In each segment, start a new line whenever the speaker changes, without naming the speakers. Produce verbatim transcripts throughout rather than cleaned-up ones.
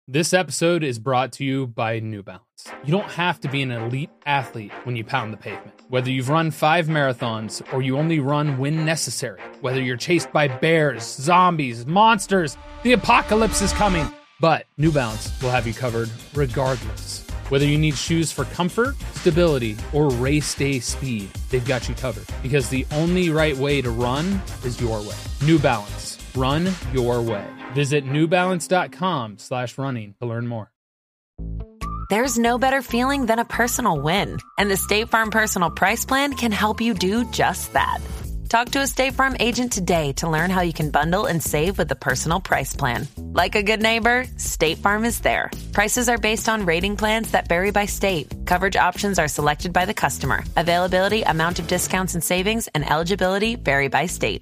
This episode is brought to you by New Balance. You don't have to be an elite athlete when you pound the pavement. Whether you've run five marathons or you only run when necessary, whether you're chased by bears, zombies, monsters, the apocalypse is coming. But New Balance will have you covered regardless. Whether you need shoes for comfort, stability, or race day speed, they've got you covered. Because the only right way to run is your way. New Balance. Run your way. Visit newbalance.com slash running to learn more.
There's no better feeling than a personal win. And the State Farm Personal Price Plan can help you do just that. Talk to a State Farm agent today to learn how you can bundle and save with the Personal Price Plan. Like a good neighbor, State Farm is there. Prices are based on rating plans that vary by state. Coverage options are selected by the customer. Availability, amount of discounts and savings, and eligibility vary by state.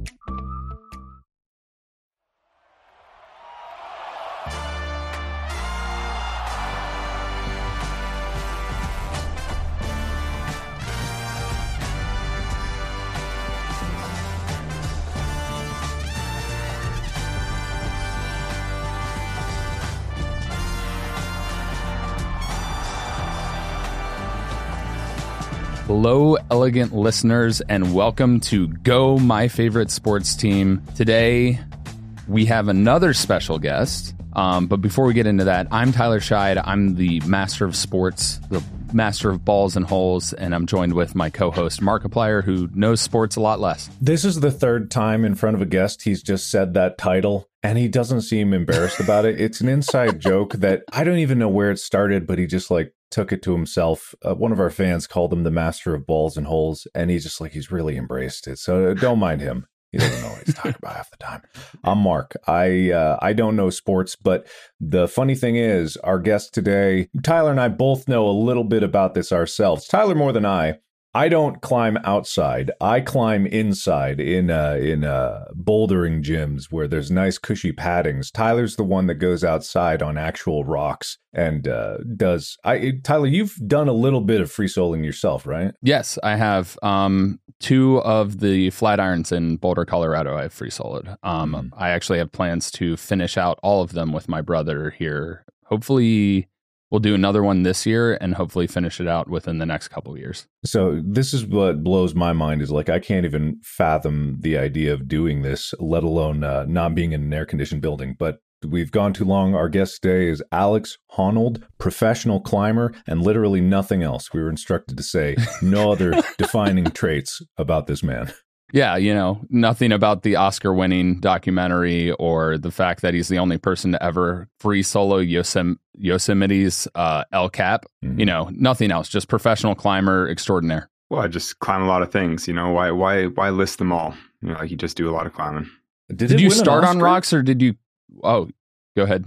Hello, elegant listeners, and welcome to Go My Favorite Sports Team. Today, we have another special guest. Um, but before we get into that, I'm Tyler Scheid. I'm the master of sports, the master of balls and holes, and I'm joined with my co-host, Markiplier, who knows sports a lot less.
This is the third time in front of a guest he's just said that title, and he doesn't seem embarrassed about it. It's an inside joke that I don't even know where it started, but he just like took it to himself. Uh, one of our fans called him the master of balls and holes, and he's just like, he's really embraced it. So don't mind him. He doesn't know what he's talking about half the time. I'm Mark. I uh, I don't know sports, but the funny thing is, our guest today, Tyler and I both know a little bit about this ourselves. Tyler more than I. I don't climb outside. I climb inside in uh, in uh, bouldering gyms where there's nice cushy paddings. Tyler's the one that goes outside on actual rocks and uh, does. I Tyler, you've done a little bit of free soloing yourself, right?
Yes, I have. Um, two of the flat irons in Boulder, Colorado, I've free soloed. Um, mm. I actually have plans to finish out all of them with my brother here. Hopefully, we'll do another one this year and hopefully finish it out within the next couple of years.
So this is what blows my mind is like, I can't even fathom the idea of doing this, let alone uh, not being in an air-conditioned building. But we've gone too long. Our guest today is Alex Honnold, professional climber, and literally nothing else. We were instructed to say no other defining traits about this man.
Yeah, you know, nothing about the Oscar-winning documentary or the fact that he's the only person to ever free solo Yosem- Yosemite's uh, El Cap. Mm-hmm. You know, nothing else. Just professional climber extraordinaire.
Well, I just climb a lot of things. You know, why, why, why list them all? You know, like you just do a lot of climbing.
Did, did you start on rocks or did you? Oh, go ahead.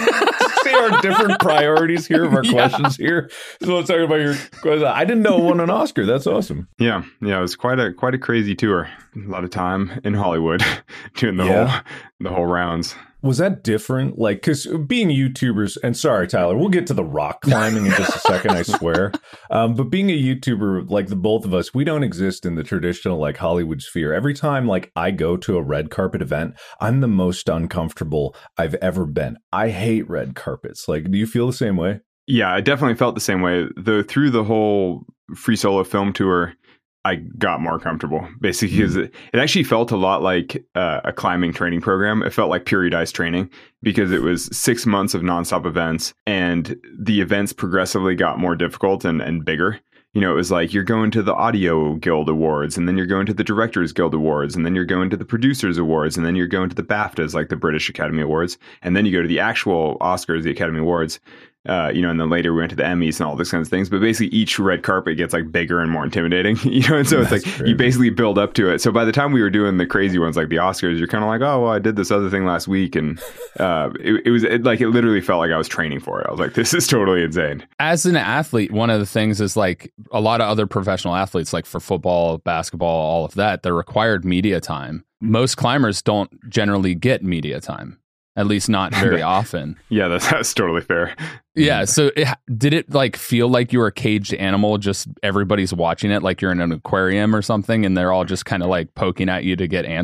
See our different priorities here of our yeah. questions here. So let's talk about your question. I didn't know it won an Oscar. That's awesome.
Yeah, yeah, it was quite a quite a crazy tour. A lot of time in Hollywood doing the yeah. whole the whole rounds.
Was that different? Like, because being YouTubers, and sorry, Tyler, we'll get to the rock climbing in just a second, I swear. Um, but being a YouTuber, like the both of us, we don't exist in the traditional like Hollywood sphere. Every time like I go to a red carpet event, I'm the most uncomfortable I've ever been. I hate red carpets. Like, do you feel the same way?
Yeah, I definitely felt the same way. Though through the whole free solo film tour, I got more comfortable, basically, because it, it actually felt a lot like uh, a climbing training program. It felt like periodized training because it was six months of nonstop events, and the events progressively got more difficult and, and bigger. You know, it was like you're going to the Audio Guild Awards, and then you're going to the Directors Guild Awards, and then you're going to the Producers Awards, and then you're going to the BAFTAs, like the British Academy Awards, and then you go to the actual Oscars, the Academy Awards. Uh, you know, and then later we went to the Emmys and all those kinds of things. But basically, each red carpet gets like bigger and more intimidating. You know, and so That's it's like crazy. You basically build up to it. So by the time we were doing the crazy ones like the Oscars, you're kind of like, oh, well, I did this other thing last week, and uh, it, it was it, like it literally felt like I was training for it. I was like, this is totally insane.
As an athlete, one of the things is like a lot of other professional athletes, like for football, basketball, all of that, they're required media time. Most climbers don't generally get media time. At least not very often.
Yeah, that's, that's totally fair.
Yeah. So it, did it like feel like you were a caged animal? Just everybody's watching it like you're in an aquarium or something, and they're all just kind of like poking at you to get answers?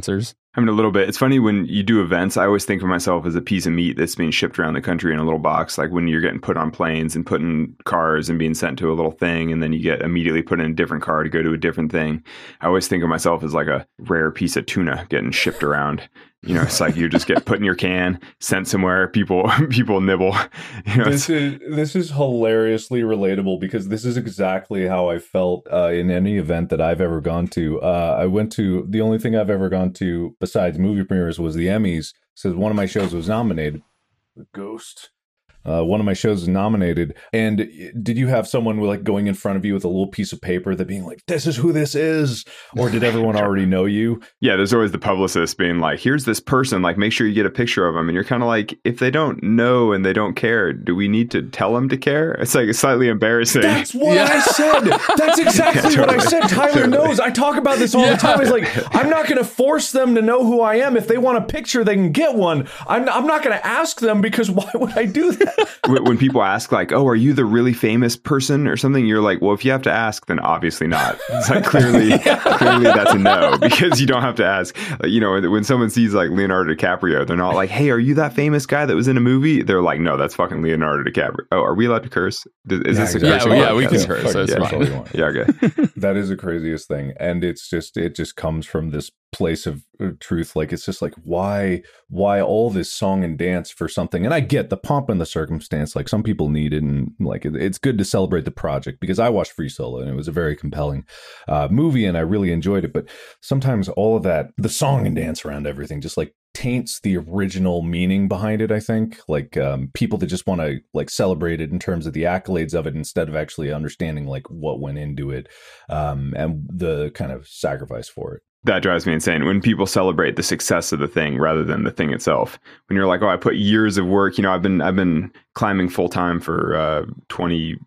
I mean, a little bit. It's funny when you do events, I always think of myself as a piece of meat that's being shipped around the country in a little box. Like when you're getting put on planes and put in cars and being sent to a little thing, and then you get immediately put in a different car to go to a different thing. I always think of myself as like a rare piece of tuna getting shipped around. You know, it's like you just get put in your can, sent somewhere, people people nibble. You know,
this is this is hilariously relatable because this is exactly how I felt uh, in any event that I've ever gone to. Uh, I went to, the only thing I've ever gone to besides movie premieres was the Emmys. So one of my shows was nominated. The Ghost. Uh, one of my shows is nominated. And did you have someone like going in front of you with a little piece of paper that being like, this is who this is? Or did everyone already know you?
Yeah, there's always the publicist being like, here's this person, like, make sure you get a picture of them. And you're kind of like, if they don't know and they don't care, do we need to tell them to care? It's like, it's slightly embarrassing.
That's what
Yeah.
I said. That's exactly
Yeah, totally.
what I said. Tyler
Totally.
knows. I talk about this all
Yeah.
the time. It's like, I'm not going to force them to know who I am. If they want a picture, they can get one. I'm, I'm not going to ask them because why would I do that?
When when people ask like, oh, are you the really famous person or something? You're like, well, if you have to ask, then obviously not. It's like clearly, clearly that's a no because you don't have to ask. Like, you know, when someone sees like Leonardo DiCaprio, they're not like, hey, are you that famous guy that was in a movie? They're like, no, that's fucking Leonardo DiCaprio. Oh, are we allowed to curse? Is, is this a
exactly.
cursing
Yeah, we
podcast?
can curse,
Fuck,
that's
yeah,
fine.
that's all you want.
Yeah, okay.
That is the craziest thing. And it's just, it just comes from this place of uh, truth. Like, it's just like, why, why all this song and dance for something? And I get the pomp and the circumstance. Like some people need it. And like, it, it's good to celebrate the project because I watched Free Solo and it was a very compelling uh, movie and I really enjoyed it. But sometimes all of that, the song and dance around everything just like taints the original meaning behind it. I think like um, people that just want to like celebrate it in terms of the accolades of it instead of actually understanding like what went into it um, and the kind of sacrifice for it.
That drives me insane when people celebrate the success of the thing rather than the thing itself. When you're like, oh, I put years of work, you know, I've been I've been climbing full time for uh, twenty-seven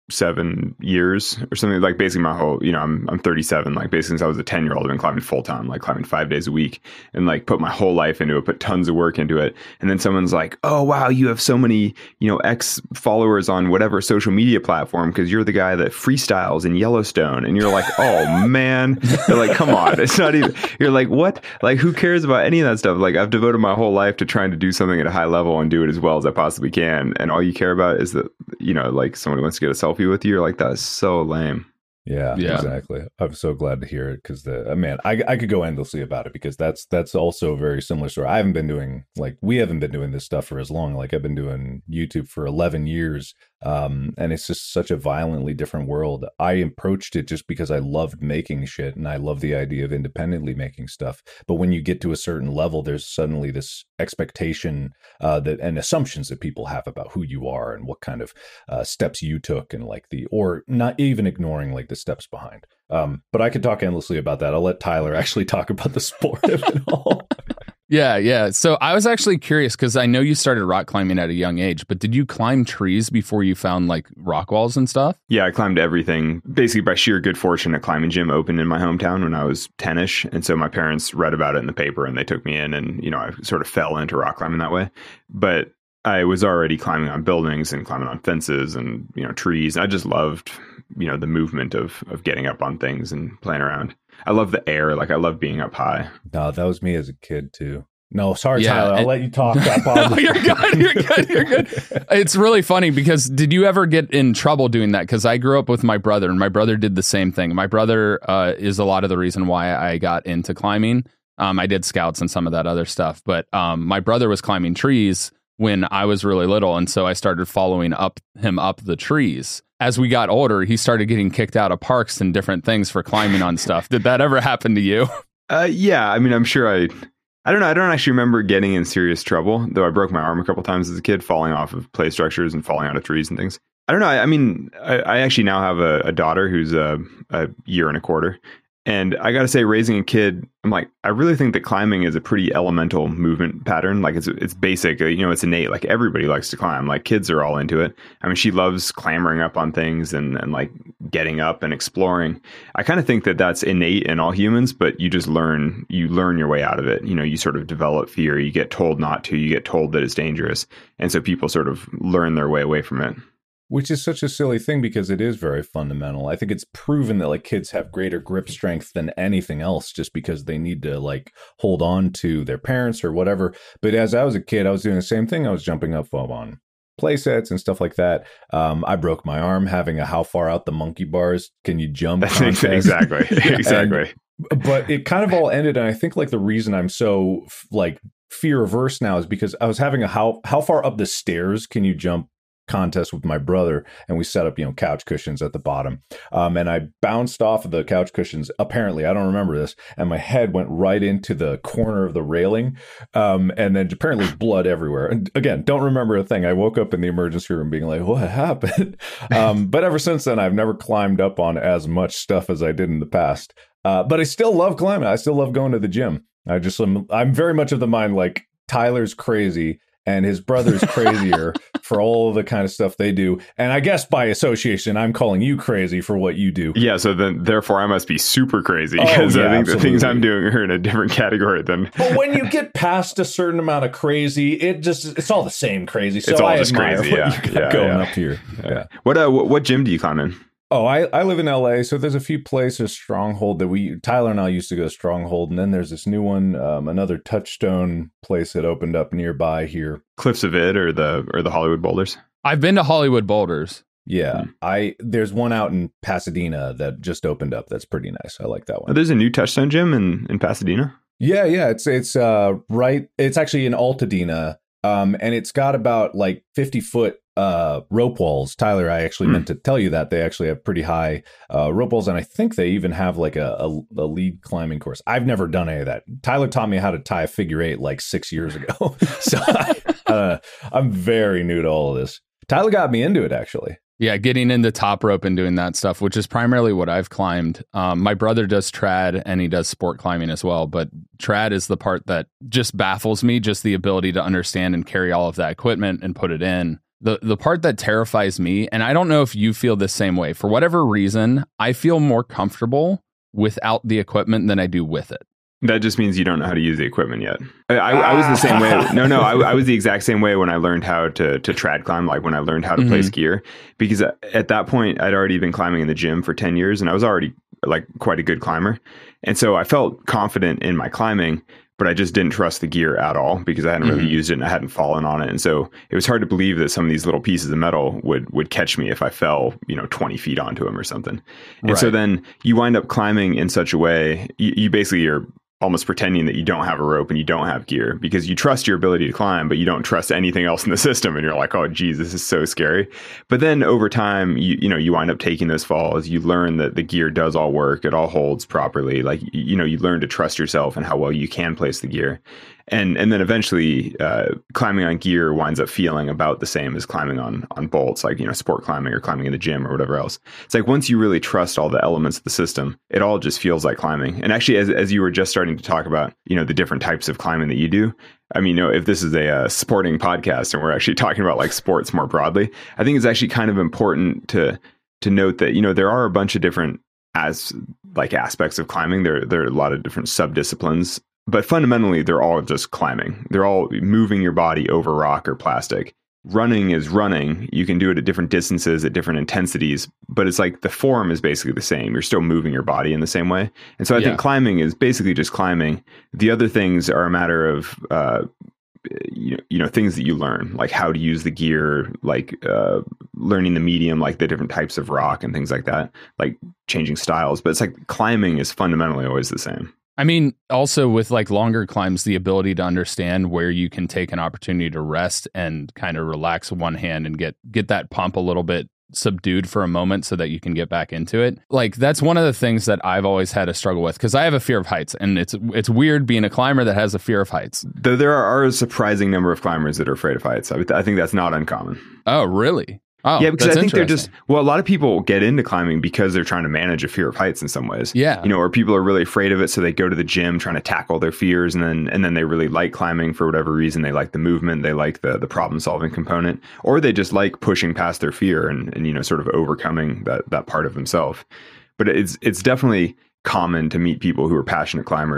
years or something, like basically my whole, you know, I'm I'm thirty-seven, like basically since I was a ten year old, I've been climbing full time, like climbing five days a week and like put my whole life into it, put tons of work into it. And then someone's like, oh, wow, you have so many, you know, X followers on whatever social media platform because you're the guy that freestyles in Yellowstone. And you're like, oh, man, they're like, come on. It's not even, you're like, what? Like, who cares about any of that stuff? Like, I've devoted my whole life to trying to do something at a high level and do it as well as I possibly can. And all you care about is that, you know, like someone wants to get a selfie with you. You're like, that is so lame.
Yeah,
Yeah.
exactly. I'm so glad to hear it because the uh, man, I I could go endlessly about it because that's that's also a very similar story. I haven't been doing like we haven't been doing this stuff for as long. Like I've been doing YouTube for eleven years, um, and it's just such a violently different world. I approached it just because I loved making shit and I love the idea of independently making stuff. But when you get to a certain level, there's suddenly this expectation uh, that and assumptions that people have about who you are and what kind of uh, steps you took and like the or not even ignoring like the steps behind. Um, but I could talk endlessly about that. I'll let Tyler actually talk about the sport of it all.
Yeah, yeah. So I was actually curious because I know you started rock climbing at a young age, but did you climb trees before you found like rock walls and stuff?
Yeah, I climbed everything basically by sheer good fortune. A climbing gym opened in my hometown when I was ten-ish. And so my parents read about it in the paper and they took me in and, you know, I sort of fell into rock climbing that way. But I was already climbing on buildings and climbing on fences and, you know, trees. I just loved, you know, the movement of of getting up on things and playing around. I love the air. Like I love being up high.
No, that was me as a kid too. No, sorry,
Yeah,
Tyler. I'll
and-
let you talk. I
No,
apologize.
you're good. You're good. You're good. It's really funny because did you ever get in trouble doing that? Because I grew up with my brother, and my brother did the same thing. My brother uh, is a lot of the reason why I got into climbing. Um, I did scouts and some of that other stuff, but um, my brother was climbing trees when I was really little, and so I started following up him up the trees. As we got older, he started getting kicked out of parks and different things for climbing on stuff. Did that ever happen to you?
Uh, yeah, I mean, I'm sure I, I don't know. I don't actually remember getting in serious trouble, though I broke my arm a couple times as a kid, falling off of play structures and falling out of trees and things. I don't know. I, I mean, I, I actually now have a, a daughter who's a, a year and a quarter. And I got to say, raising a kid, I'm like, I really think that climbing is a pretty elemental movement pattern. Like it's it's basic, you know, it's innate. Like everybody likes to climb. Like kids are all into it. I mean, she loves clambering up on things and, and like getting up and exploring. I kind of think that that's innate in all humans, but you just learn, you learn your way out of it. You know, you sort of develop fear. You get told not to, you get told that it's dangerous. And so people sort of learn their way away from it.
Which is such a silly thing because it is very fundamental. I think it's proven that like kids have greater grip strength than anything else just because they need to like hold on to their parents or whatever. But as I was a kid, I was doing the same thing. I was jumping up on play sets and stuff like that. Um, I broke my arm having a how far out the monkey bars can you jump contest.
Exactly. Exactly.
And, but it kind of all ended. And I think like the reason I'm so like fear averse now is because I was having a how, how far up the stairs can you jump contest with my brother, and we set up, you know, couch cushions at the bottom. Um, and I bounced off of the couch cushions. Apparently, I don't remember this, and my head went right into the corner of the railing. Um, and then apparently blood everywhere. And again, don't remember a thing. I woke up in the emergency room being like, what happened? um, but ever since then, I've never climbed up on as much stuff as I did in the past. Uh, but I still love climbing. I still love going to the gym. I just, I'm, I'm very much of the mind like Tyler's crazy and his brother's crazier for all of the kind of stuff they do. And I guess by association, I'm calling you crazy for what you do.
Yeah, so then therefore I must be super crazy because oh, yeah, I think absolutely. The things I'm doing are in a different category than...
But when you get past a certain amount of crazy, it just, it's all the same crazy. So
it's all
I
just
admire
crazy,
what
yeah.
you got
yeah
going
yeah.
up here. Yeah.
What, uh, what gym do you climb in?
Oh, I, I live in L A, so there's a few places, Stronghold, that we, Tyler and I used to go to Stronghold, and then there's this new one, um, another Touchstone place that opened up nearby here.
Cliffs of It or the or the Hollywood Boulders?
I've been to Hollywood Boulders.
Yeah, hmm. I there's one out in Pasadena that just opened up that's pretty nice. I like that one.
Oh, there's a new Touchstone gym in, in Pasadena?
Yeah, yeah, it's it's uh right, it's actually in Altadena, um, and it's got about like fifty foot uh rope walls. Tyler, I actually mm. meant to tell you that they actually have pretty high uh rope walls, and I think they even have like a, a, a lead climbing course. I've never done any of that. Tyler taught me how to tie a figure eight like six years ago. so I, uh, I'm very new to all of this. Tyler got me into it, actually.
Yeah, getting into top rope and doing that stuff, which is primarily what I've climbed. Um, my brother does trad and he does sport climbing as well. But trad is the part that just baffles me, just the ability to understand and carry all of that equipment and put it in. The the part that terrifies me, and I don't know if you feel the same way, for whatever reason, I feel more comfortable without the equipment than I do with it.
That just means you don't know how to use the equipment yet. I, I, I was the same way. No, no, I, I was the exact same way when I learned how to to trad climb, like when I learned how to mm-hmm. place gear, because at that point I'd already been climbing in the gym for ten years and I was already like quite a good climber. And so I felt confident in my climbing, but I just didn't trust the gear at all because I hadn't really mm-hmm. used it and I hadn't fallen on it. And so it was hard to believe that some of these little pieces of metal would would catch me if I fell, you know, twenty feet onto them or something. And right. so then you wind up climbing in such a way, you, you basically are almost pretending that you don't have a rope and you don't have gear because you trust your ability to climb, but you don't trust anything else in the system. And you're like, oh, geez, this is so scary. But then over time, you you know, you wind up taking those falls. You learn that the gear does all work. It all holds properly. Like, you know, you learn to trust yourself and how well you can place the gear. And and then eventually uh, climbing on gear winds up feeling about the same as climbing on on bolts, like, you know, sport climbing or climbing in the gym or whatever else. It's like once you really trust all the elements of the system, it all just feels like climbing. And actually, as as you were just starting to talk about, you know, the different types of climbing that you do, I mean, you know, if this is a uh, sporting podcast and we're actually talking about like sports more broadly, I think it's actually kind of important to to note that, you know, there are a bunch of different as like aspects of climbing. There there are a lot of different sub-disciplines. But fundamentally, they're all just climbing. They're all moving your body over rock or plastic. Running is running. You can do it at different distances, at different intensities, but it's like the form is basically the same. You're still moving your body in the same way. And so I yeah. think climbing is basically just climbing. The other things are a matter of, uh, you, you know, things that you learn, like how to use the gear, like uh, learning the medium, like the different types of rock and things like that, like changing styles. But it's like climbing is fundamentally always the same.
I mean, also with like longer climbs, the ability to understand where you can take an opportunity to rest and kind of relax one hand and get get that pump a little bit subdued for a moment so that you can get back into it. Like, that's one of the things that I've always had a struggle with because I have a fear of heights, and it's it's weird being a climber that has a fear of heights.
Though there are a surprising number of climbers that are afraid of heights. I, I think that's not uncommon.
Oh, really? Oh,
yeah, because I think they're just, well, a lot of people get into climbing because they're trying to manage a fear of heights in some ways.
Yeah.
You know, or people are really afraid of it, so they go to the gym trying to tackle their fears, and then and then they really like climbing for whatever reason. They like the movement, they like the the problem solving component, or they just like pushing past their fear and, and you know, sort of overcoming that that part of themselves. But it's it's definitely common to meet people who are passionate climbers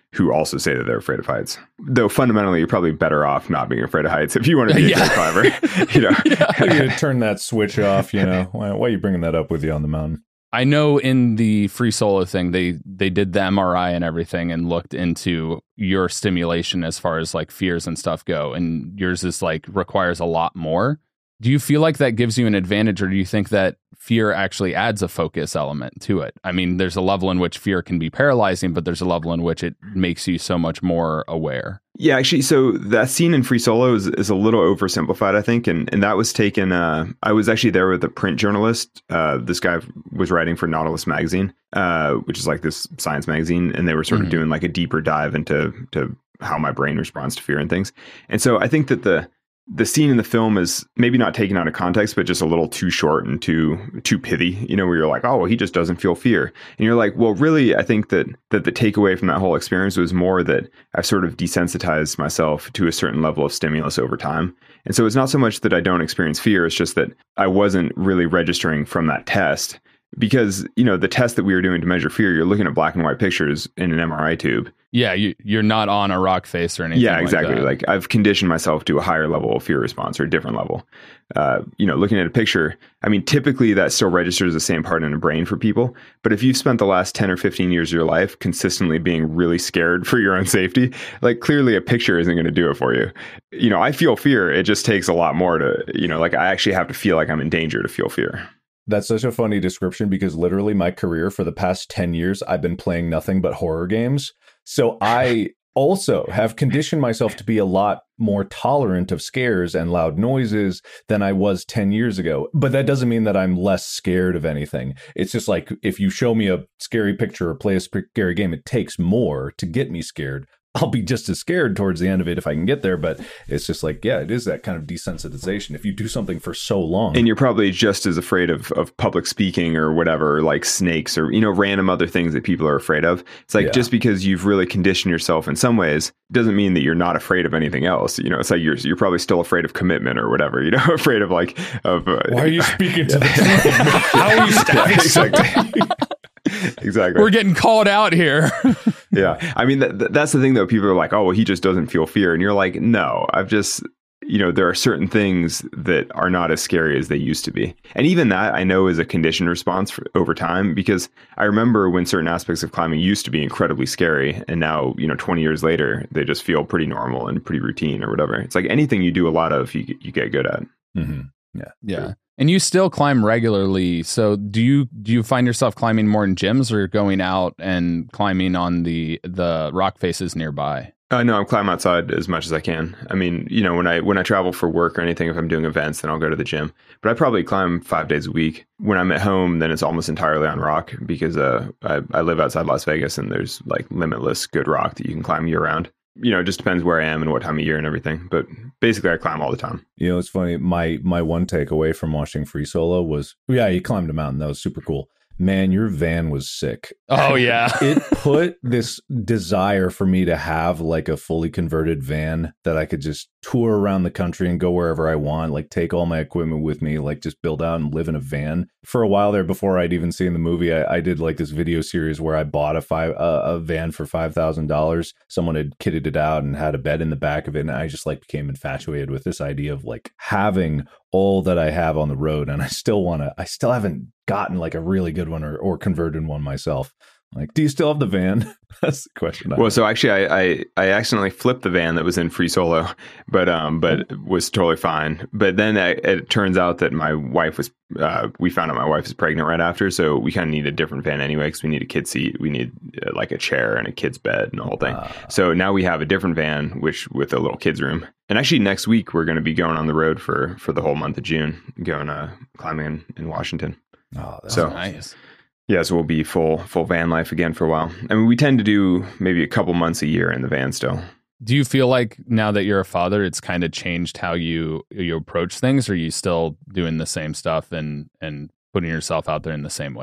who also say that they're afraid of heights. Though fundamentally, you're probably better off not being afraid of heights if you want to be
Yeah.
a great climber. You know,
How do you turn that switch off? You know, why, why are you bringing that up with you on the mountain?
I know in the free solo thing, they they did the M R I and everything and looked into your stimulation as far as like fears and stuff go. And yours is like requires a lot more. Do you feel like that gives you an advantage, or do you think that fear actually adds a focus element to it? I mean, there's a level in which fear can be paralyzing, but there's a level in which it makes you so much more aware.
Yeah, actually, so that scene in Free Solo is, is a little oversimplified, I think, and and that was taken. Uh, I was actually there with a print journalist. Uh, this guy was writing for Nautilus magazine, uh, which is like this science magazine, and they were sort of
Mhm.
doing like a deeper dive into to how my brain responds to fear and things. And so I think that the the scene in the film is maybe not taken out of context, but just a little too short and too too pithy, you know, where you're like, oh, well, he just doesn't feel fear. And you're like, well, really, I think that that the takeaway from that whole experience was more that I've sort of desensitized myself to a certain level of stimulus over time. And so it's not so much that I don't experience fear, it's just that I wasn't really registering from that test. Because, you know, the test that we were doing to measure fear, you're looking at black and white pictures in an M R I tube.
Yeah, you, you're not on a rock face or anything.
Yeah,
like
exactly.
that.
Like I've conditioned myself to a higher level of fear response or a different level. Uh, you know, looking at a picture, I mean, typically that still registers the same part in the brain for people. But if you've spent the last ten or fifteen years of your life consistently being really scared for your own safety, like clearly a picture isn't going to do it for you. You know, I feel fear. It just takes a lot more to, you know, like I actually have to feel like I'm in danger to feel fear.
That's such a funny description because literally my career for the past ten years, I've been playing nothing but horror games. So I also have conditioned myself to be a lot more tolerant of scares and loud noises than I was ten years ago. But that doesn't mean that I'm less scared of anything. It's just like if you show me a scary picture or play a scary game, it takes more to get me scared. I'll be just as scared towards the end of it if I can get there. But it's just like, yeah, it is that kind of desensitization. If you do something for so long.
And you're probably just as afraid of, of public speaking or whatever, like snakes or, you know, random other things that people are afraid of. It's like,
Yeah.
just because you've really conditioned yourself in some ways doesn't mean that you're not afraid of anything else. You know, it's like you're you're probably still afraid of commitment or whatever, you know, afraid of like, of. Uh,
Why are you speaking to the truth? How are you stabbing
Yeah, exactly.
somebody?
Exactly.
We're getting called out here.
Yeah. I mean, th- th- that's the thing, though. People are like, oh, well, he just doesn't feel fear. And you're like, no, I've just, you know, there are certain things that are not as scary as they used to be. And even that I know is a conditioned response for, over time, because I remember when certain aspects of climbing used to be incredibly scary. And now, you know, twenty years later, they just feel pretty normal and pretty routine or whatever. It's like anything you do a lot of, you, you get good at.
Mm-hmm. Yeah.
Yeah. And you still climb regularly. So do you do you find yourself climbing more in gyms or going out and climbing on the the rock faces nearby?
Uh, no, I'm climbing outside as much as I can. I mean, you know, when I when I travel for work or anything, if I'm doing events, then I'll go to the gym. But I probably climb five days a week. When I'm at home, then it's almost entirely on rock because uh, I, I live outside Las Vegas and there's like limitless good rock that you can climb year round. You know, it just depends where I am and what time of year and everything. But basically, I climb all the time.
You know, it's funny. My my one takeaway from watching Free Solo was, yeah, you climbed a mountain. That was super cool. Man, your van was sick.
Oh, yeah.
It put this desire for me to have like a fully converted van that I could just tour around the country and go wherever I want, like take all my equipment with me, like just build out and live in a van. For a while there, before I'd even seen the movie, I, I did like this video series where I bought a five uh, a van for five thousand dollars. Someone had kitted it out and had a bed in the back of it, and I just like became infatuated with this idea of like having all that I have on the road. And I still want to, I still haven't gotten like a really good one or, or converted one myself. Like, do you still have the van? That's the question. I
Well,
have.
so actually, I, I I accidentally flipped the van that was in Free Solo, but um, but it was totally fine. But then it, it turns out that my wife was, uh, we found out my wife was pregnant right after, so we kind of need a different van anyway because we need a kid seat, we need uh, like a chair and a kid's bed and the whole thing.
Uh,
So now we have a different van, which with a little kids room. And actually, next week we're going to be going on the road for for the whole month of June, going uh, climbing in, in Washington.
oh, that's
So-
Nice.
Yeah, so we'll be full full van life again for a while. I mean, we tend to do maybe a couple months a year in the van still.
Do you feel like now that you're a father, it's kind of changed how you you approach things? Or are you still doing the same stuff and and putting yourself out there in the same ways?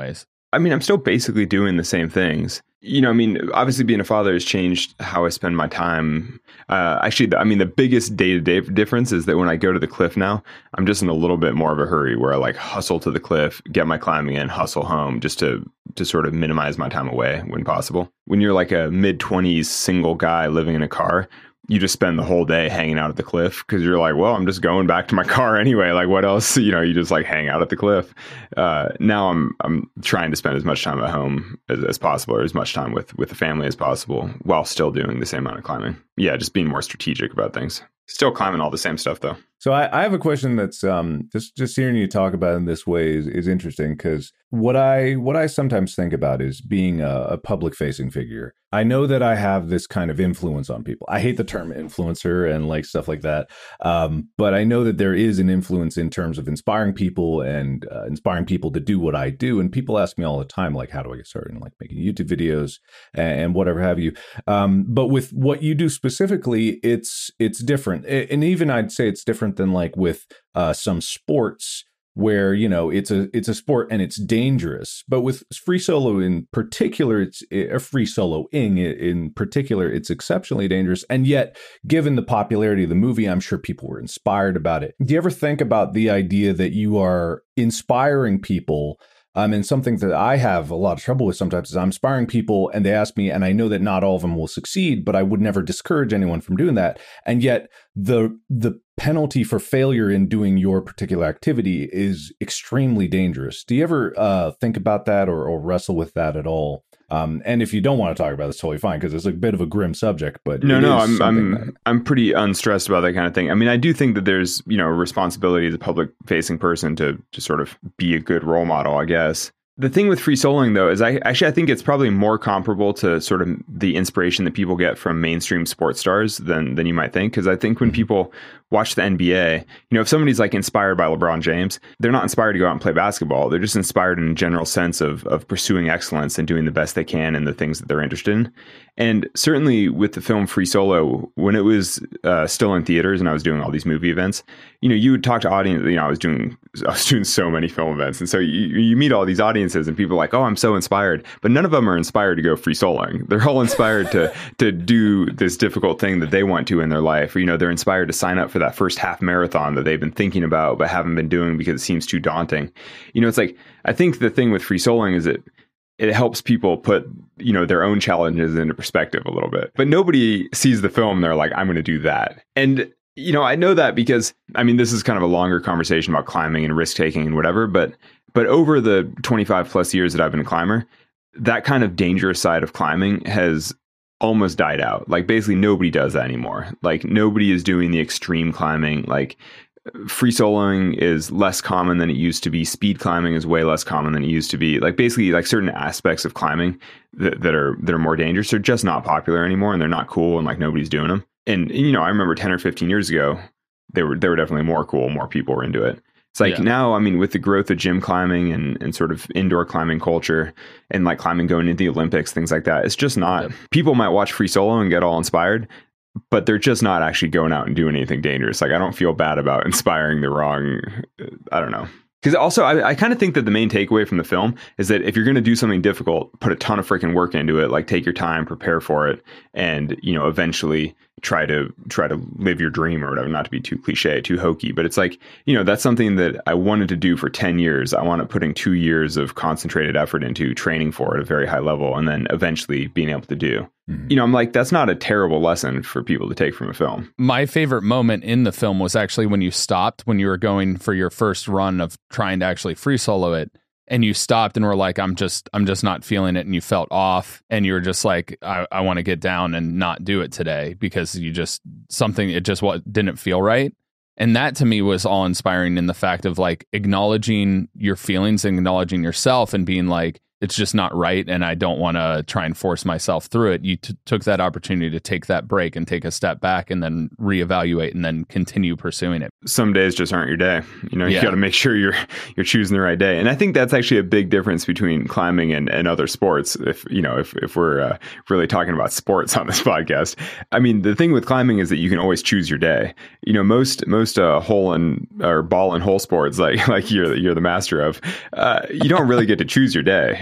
I mean, I'm still basically doing the same things. You know, I mean, obviously being a father has changed how I spend my time. Uh, actually, I mean, the biggest day-to-day difference is that when I go to the cliff now, I'm just in a little bit more of a hurry where I like hustle to the cliff, get my climbing in, hustle home just to to sort of minimize my time away when possible. When you're like a mid-twenties single guy living in a car, you just spend the whole day hanging out at the cliff because you're like, well, I'm just going back to my car anyway. Like, what else? You know, you just like hang out at the cliff. Uh, now I'm I'm trying to spend as much time at home as, as possible, or as much time with with the family as possible, while still doing the same amount of climbing. Yeah, just being more strategic about things. Still climbing all the same stuff, though.
So I, I have a question that's um, just just hearing you talk about it in this way is, is interesting, because what I what I sometimes think about is being a, a public facing figure. I know that I have this kind of influence on people. I hate the term influencer and like stuff like that, um, but I know that there is an influence in terms of inspiring people and uh, inspiring people to do what I do. And people ask me all the time, like, how do I get started in like making YouTube videos and, and whatever have you. Um, but with what you do specifically, it's it's different, and even I'd say it's different than like with uh, some sports where, you know, it's a it's a sport and it's dangerous. But with free solo in particular, it's a free soloing in particular, it's exceptionally dangerous. And yet, given the popularity of the movie, I'm sure people were inspired about it. Do you ever think about the idea that you are inspiring people? Um, and something that I have a lot of trouble with sometimes is I'm inspiring people and they ask me, and I know that not all of them will succeed, but I would never discourage anyone from doing that. And yet the the penalty for failure in doing your particular activity is extremely dangerous. Do you ever uh, think about that or, or wrestle with that at all? Um, and if you don't want to talk about it, it's totally fine, because it's a bit of a grim subject. But
no, no, I'm I'm
that...
I'm pretty unstressed about that kind of thing. I mean, I do think that there's, you know, a responsibility as a public facing person to to sort of be a good role model, I guess. The thing with free soloing, though, is I actually I think it's probably more comparable to sort of the inspiration that people get from mainstream sports stars than than you might think. Because I think when people watch the N B A, you know, if somebody's like inspired by LeBron James, they're not inspired to go out and play basketball. They're just inspired in a general sense of of pursuing excellence and doing the best they can in the things that they're interested in. And certainly with the film Free Solo, when it was uh, still in theaters and I was doing all these movie events, you know, you would talk to audience. You know, I was doing I was doing so many film events, and so you you meet all these audiences, and people are like, "Oh, I'm so inspired," but none of them are inspired to go free soloing. They're all inspired to to do this difficult thing that they want to in their life. Or, you know, they're inspired to sign up for that first half marathon that they've been thinking about but haven't been doing because it seems too daunting. You know, it's like, I think the thing with free soloing is that it helps people put, you know, their own challenges into perspective a little bit. But nobody sees the film and they're like, I'm going to do that. And, you know, I know that because, I mean, this is kind of a longer conversation about climbing and risk taking and whatever. But but over the twenty-five plus years that I've been a climber, that kind of dangerous side of climbing has almost died out. Like, basically nobody does that anymore. Like, nobody is doing the extreme climbing. Like, free soloing is less common than it used to be. Speed climbing is way less common than it used to be. Like, basically, like certain aspects of climbing that, that are that are more dangerous are just not popular anymore, and they're not cool, and like nobody's doing them. And, you know, I remember ten or fifteen years ago, they were they were definitely more cool. More people were into it. It's like, yeah. Now, I mean, with the growth of gym climbing and, and sort of indoor climbing culture and like climbing going into the Olympics, things like that, it's just not. Yeah. People might watch free solo and get all inspired, but they're just not actually going out and doing anything dangerous. Like, I don't feel bad about inspiring the wrong, I don't know. Because also, I, I kind of think that the main takeaway from the film is that if you're going to do something difficult, put a ton of freaking work into it, like take your time, prepare for it, and, you know, eventually try to try to live your dream or whatever, not to be too cliche, too hokey. But it's like, you know, that's something that I wanted to do for ten years. I wanted putting two years of concentrated effort into training for at a very high level and then eventually being able to do. Mm-hmm. You know, I'm like, that's not a terrible lesson for people to take from a film.
My favorite moment in the film was actually when you stopped, when you were going for your first run of trying to actually free solo it. And you stopped and were like, I'm just, I'm just not feeling it. And you felt off and you were just like, I, I want to get down and not do it today because you just, something, it just what didn't feel right. And that to me was all inspiring in the fact of like acknowledging your feelings, acknowledging yourself and being like, it's just not right. And I don't want to try and force myself through it. You t- took that opportunity to take that break and take a step back and then reevaluate and then continue pursuing it.
Some days just aren't your day. You know, you
yeah.
got to make sure you're, you're choosing the right day. And I think that's actually a big difference between climbing and, and other sports. If, you know, if, if we're uh, really talking about sports on this podcast, I mean, the thing with climbing is that you can always choose your day. You know, most, most uh, hole and or ball and hole sports, like, like you're, you're the master of, uh, you don't really get to choose your day.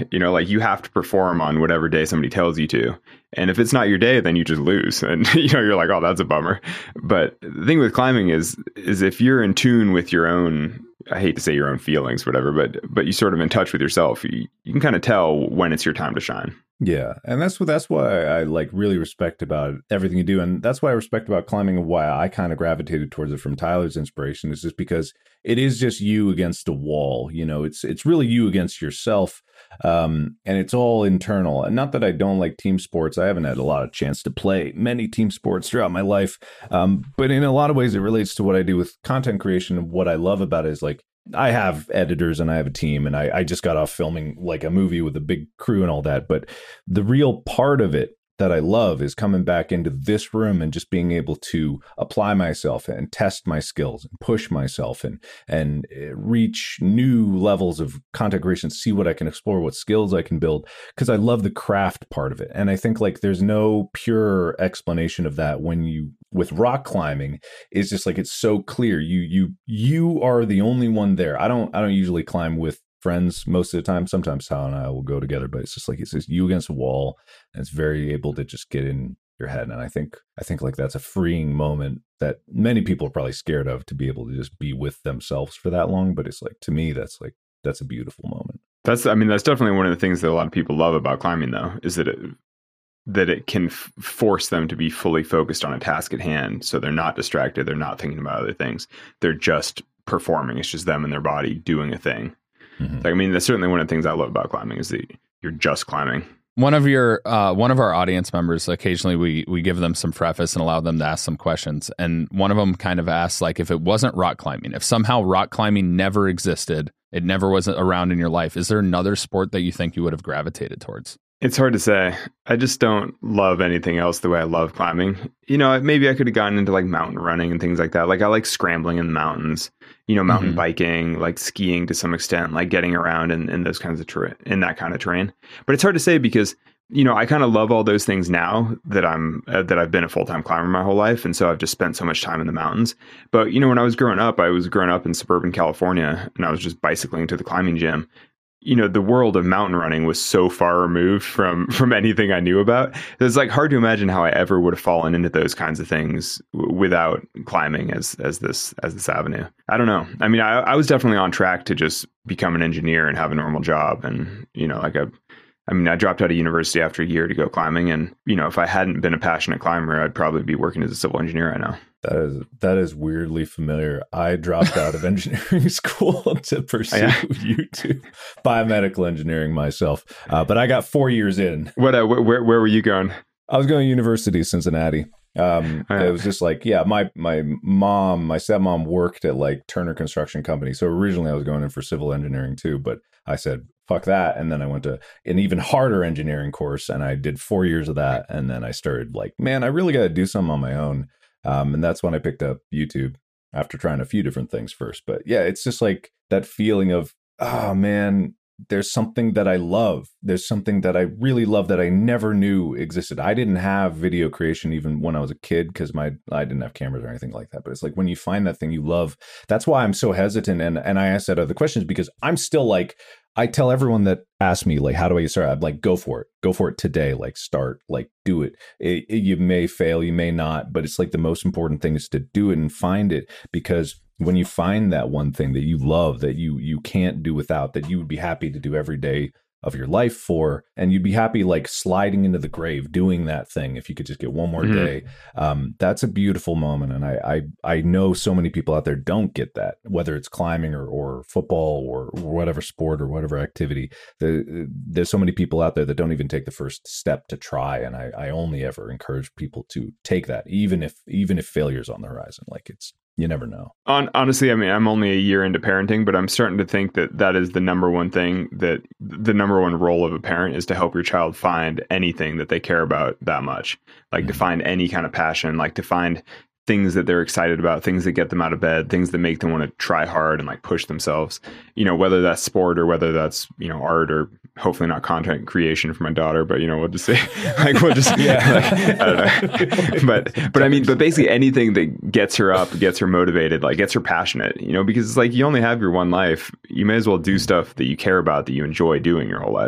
You know, like you have to perform on whatever day somebody tells you to. And if it's not your day, then you just lose. And, you know, you're like, oh, that's a bummer. But the thing with climbing is, is if you're in tune with your own, I hate to say your own feelings, whatever, but, but you sort of in touch with yourself, you, you can kind of tell when it's your time to shine.
Yeah. And that's what, that's why I like really respect about everything you do. And that's why I respect about climbing and why I kind of gravitated towards it from Tyler's inspiration is just because it is just you against a wall. You know, it's, it's really you against yourself. Um, and it's all internal. And not that I don't like team sports. I haven't had a lot of chance to play many team sports throughout my life. Um, but in a lot of ways, it relates to what I do with content creation. And what I love about it is like, I have editors and I have a team and I, I just got off filming like a movie with a big crew and all that. But the real part of it that I love is coming back into this room and just being able to apply myself and test my skills and push myself and and reach new levels of content creation, see what I can explore, what skills I can build, because I love the craft part of it. And I think like there's no pure explanation of that when you with rock climbing. It's just like it's so clear. You you you are the only one there. I don't I don't usually climb with friends most of the time. Sometimes Tyler and I will go together, but it's just like it's just you against a wall, and it's very able to just get in your head. And I think I think like that's a freeing moment that many people are probably scared of, to be able to just be with themselves for that long. But it's like, to me, that's like that's a beautiful moment.
That's I mean that's definitely one of the things that a lot of people love about climbing, though, is that it that it can f- force them to be fully focused on a task at hand, so they're not distracted, they're not thinking about other things, they're just performing. It's just them and their body doing a thing. Mm-hmm. Like, I mean, that's certainly one of the things I love about climbing is that you're just climbing.
One of your, uh, one of our audience members, occasionally we we give them some preface and allow them to ask some questions. And one of them kind of asked, like, if it wasn't rock climbing, if somehow rock climbing never existed, it never was around in your life, is there another sport that you think you would have gravitated towards?
It's hard to say. I just don't love anything else the way I love climbing. You know, maybe I could have gotten into like mountain running and things like that. Like I like scrambling in the mountains, you know, mountain mm-hmm. biking, like skiing to some extent, like getting around in, in those kinds of terrain, in that kind of terrain. But it's hard to say because, you know, I kind of love all those things now that I'm, uh, that I've been a full-time climber my whole life. And so I've just spent so much time in the mountains. But, you know, when I was growing up, I was growing up in suburban California and I was just bicycling to the climbing gym. You know, the world of mountain running was so far removed from from anything I knew about. It's like hard to imagine how I ever would have fallen into those kinds of things w- without climbing as as this as this avenue. I don't know. I mean, I, I was definitely on track to just become an engineer and have a normal job. And, you know, like a, I mean, I dropped out of university after a year to go climbing. And, you know, if I hadn't been a passionate climber, I'd probably be working as a civil engineer right now.
That is that is weirdly familiar. I dropped out of engineering school to pursue yeah. YouTube, biomedical engineering myself. Uh, but I got four years in.
What? Uh, where where were you going?
I was going to University of Cincinnati. Um, oh, yeah. It was just like, yeah, my my mom, my stepmom worked at like Turner Construction Company. So originally I was going in for civil engineering too, but I said, fuck that. And then I went to an even harder engineering course and I did four years of that. And then I started like, man, I really got to do something on my own. Um, and that's when I picked up YouTube after trying a few different things first. But yeah, it's just like that feeling of, oh man, there's something that I love. There's something that I really love that I never knew existed. I didn't have video creation even when I was a kid because my I didn't have cameras or anything like that. But it's like when you find that thing you love, that's why I'm so hesitant. And and I asked that other questions because I'm still like, I tell everyone that asks me, like, how do I get started? I'm like, go for it. Go for it today. Like, start, like, do it. It, it. You may fail, you may not, but it's like the most important thing is to do it and find it. Because when you find that one thing that you love, that you you can't do without, that you would be happy to do every day of your life for, and you'd be happy like sliding into the grave doing that thing if you could just get one more mm-hmm. day. Um, that's a beautiful moment. And I, I I know so many people out there don't get that, whether it's climbing or, or football or, or whatever sport or whatever activity. The, there's so many people out there that don't even take the first step to try. And I, I only ever encourage people to take that, even if even if failure's on the horizon. Like it's, you never know.
On, honestly, I mean, I'm only a year into parenting, but I'm starting to think that that is the number one thing, that the number one role of a parent is to help your child find anything that they care about that much, like mm-hmm. to find any kind of passion, like to find things that they're excited about, things that get them out of bed, things that make them want to try hard and like push themselves, you know, whether that's sport or whether that's, you know, art or hopefully not content creation for my daughter, but, you know, we'll just say like, we'll just, yeah, like, I don't know. but, but I mean, but basically anything that gets her up, gets her motivated, like gets her passionate, you know, because it's like, you only have your one life. You may as well do stuff that you care about, that you enjoy doing your whole life.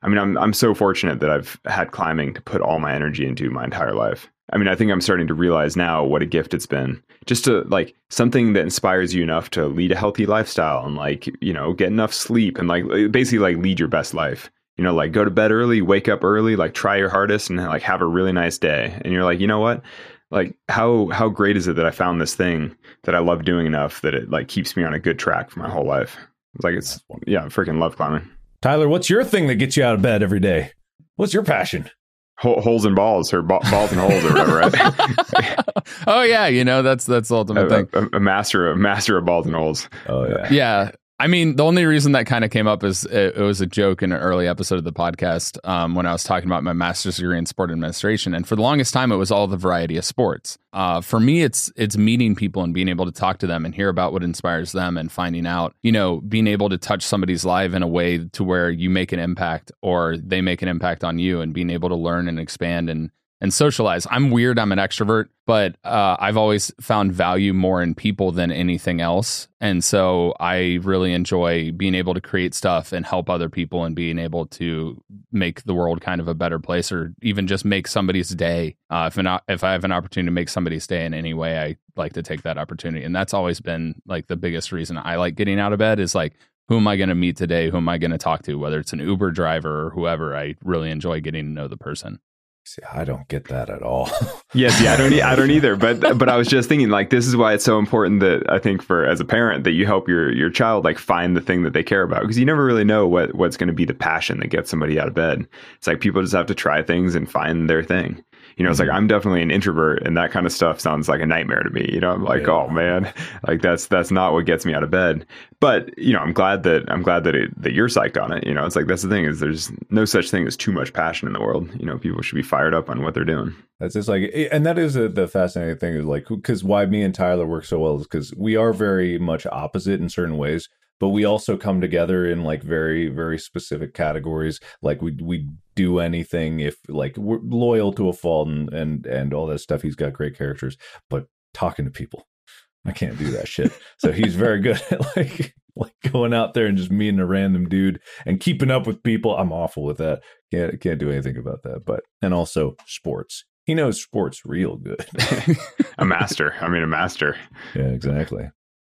I mean, I'm I'm so fortunate that I've had climbing to put all my energy into my entire life. I mean, I think I'm starting to realize now what a gift it's been. Just to like something that inspires you enough to lead a healthy lifestyle and like, you know, get enough sleep and like basically like lead your best life. You know, like go to bed early, wake up early, like try your hardest and like have a really nice day. And you're like, you know what? Like how how great is it that I found this thing that I love doing enough that it like keeps me on a good track for my whole life. It's like it's yeah, I freaking love climbing.
Tyler, what's your thing that gets you out of bed every day? What's your passion?
Holes and balls, or ba- balls and holes, or whatever, right?
Oh yeah, you know that's that's the ultimate
a,
thing.
A, a master, a master of balls and holes.
Oh yeah,
yeah. I mean, the only reason that kind of came up is it, it was a joke in an early episode of the podcast um, when I was talking about my master's degree in sport administration, and for the longest time, it was all the variety of sports. Uh, for me, it's it's meeting people and being able to talk to them and hear about what inspires them and finding out, you know, being able to touch somebody's life in a way to where you make an impact or they make an impact on you, and being able to learn and expand and and socialize. I'm weird. I'm an extrovert, but uh, I've always found value more in people than anything else. And so I really enjoy being able to create stuff and help other people and being able to make the world kind of a better place, or even just make somebody's day. Uh, if, an, if I have an opportunity to make somebody's day in any way, I like to take that opportunity. And that's always been like the biggest reason I like getting out of bed is like, who am I going to meet today? Who am I going to talk to? Whether it's an Uber driver or whoever, I really enjoy getting to know the person.
See, I don't get that at all.
Yes, yeah, I don't. I don't either. But but I was just thinking, like, this is why it's so important that I think for as a parent that you help your your child like find the thing that they care about, because you never really know what what's going to be the passion that gets somebody out of bed. It's like people just have to try things and find their thing. You know, it's like I'm definitely an introvert, and that kind of stuff sounds like a nightmare to me. You know, I'm like, yeah. oh man, like that's that's not what gets me out of bed. But you know, I'm glad that I'm glad that it, that you're psyched on it. You know, it's like that's the thing is there's no such thing as too much passion in the world. You know, people should be fired up on what they're doing.
That's just like, and that is a, the fascinating thing is like, because why me and Tyler work so well is because we are very much opposite in certain ways. But we also come together in like very, very specific categories. Like we we do anything if like we're loyal to a fault and, and, and all that stuff. He's got great characters, but talking to people, I can't do that shit. So he's very good at like like going out there and just meeting a random dude and keeping up with people. I'm awful with that. Can't can't do anything about that. But and also sports. He knows sports real good.
A master. I mean, a master.
Yeah, exactly.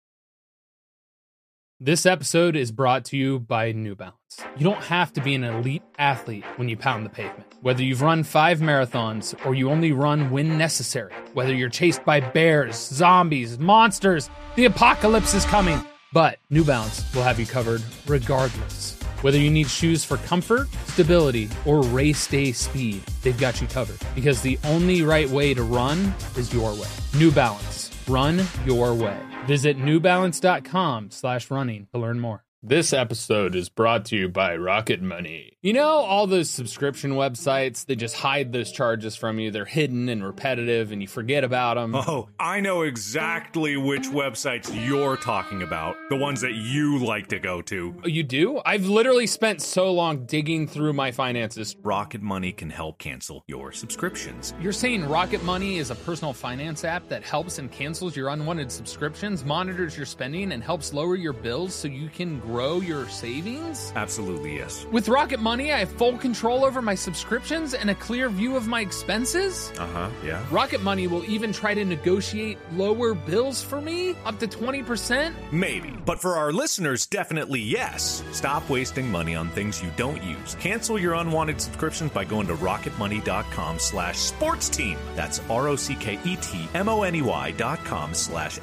This episode is brought to you by New Balance. You don't have to be an elite athlete when you pound the pavement. Whether you've run five marathons or you only run when necessary, whether you're chased by bears, zombies, monsters, the apocalypse is coming. But New Balance will have you covered regardless. Whether you need shoes for comfort, stability, or race day speed, they've got you covered. Because the only right way to run is your way. New Balance. Run your way. Visit newbalance.com slash running to learn more. This episode is brought to you by Rocket Money. You know, all those subscription websites, they just hide those charges from you. They're hidden and repetitive and you forget about them.
Oh, I know exactly which websites you're talking about. The ones that you like to go to.
Oh, you do? I've literally spent so long digging through my finances.
Rocket Money can help cancel your subscriptions.
You're saying Rocket Money is a personal finance app that helps and cancels your unwanted subscriptions, monitors your spending, and helps lower your bills so you can grow your savings?
Absolutely, yes.
With Rocket Money, I have full control over my subscriptions and a clear view of my expenses?
Uh-huh, yeah.
Rocket Money will even try to negotiate lower bills for me, up to twenty percent?
Maybe. But for our listeners, definitely yes. Stop wasting money on things you don't use. Cancel your unwanted subscriptions by going to rocketmoney.com slash sports team. That's R-O-C-K-E-T-M-O-N-E-Y dot com slash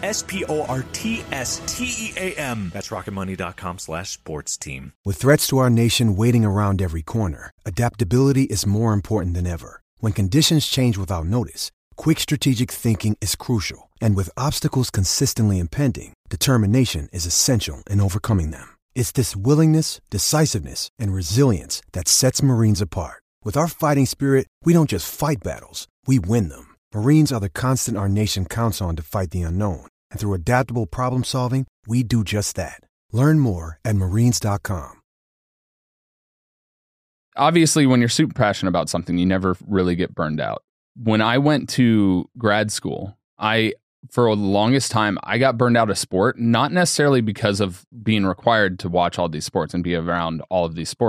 S-P-O-R-T-S-T-E-A-M. That's rocketmoney.com slash sports team.
With threats to our nation waiting around every corner, adaptability is more important than ever. When conditions change without notice, quick strategic thinking is crucial. And with obstacles consistently impending, determination is essential in overcoming them. It's this willingness, decisiveness, and resilience that sets Marines apart. With our fighting spirit, we don't just fight battles, we win them. Marines are the constant our nation counts on to fight the unknown. And through adaptable problem solving, we do just that. Learn more at marines dot com.
Obviously, when you're super passionate about something, you never really get burned out. When I went to grad school, I, for the longest time, I got burned out of sport, not necessarily because of being required to watch all these sports and be around all of these sports,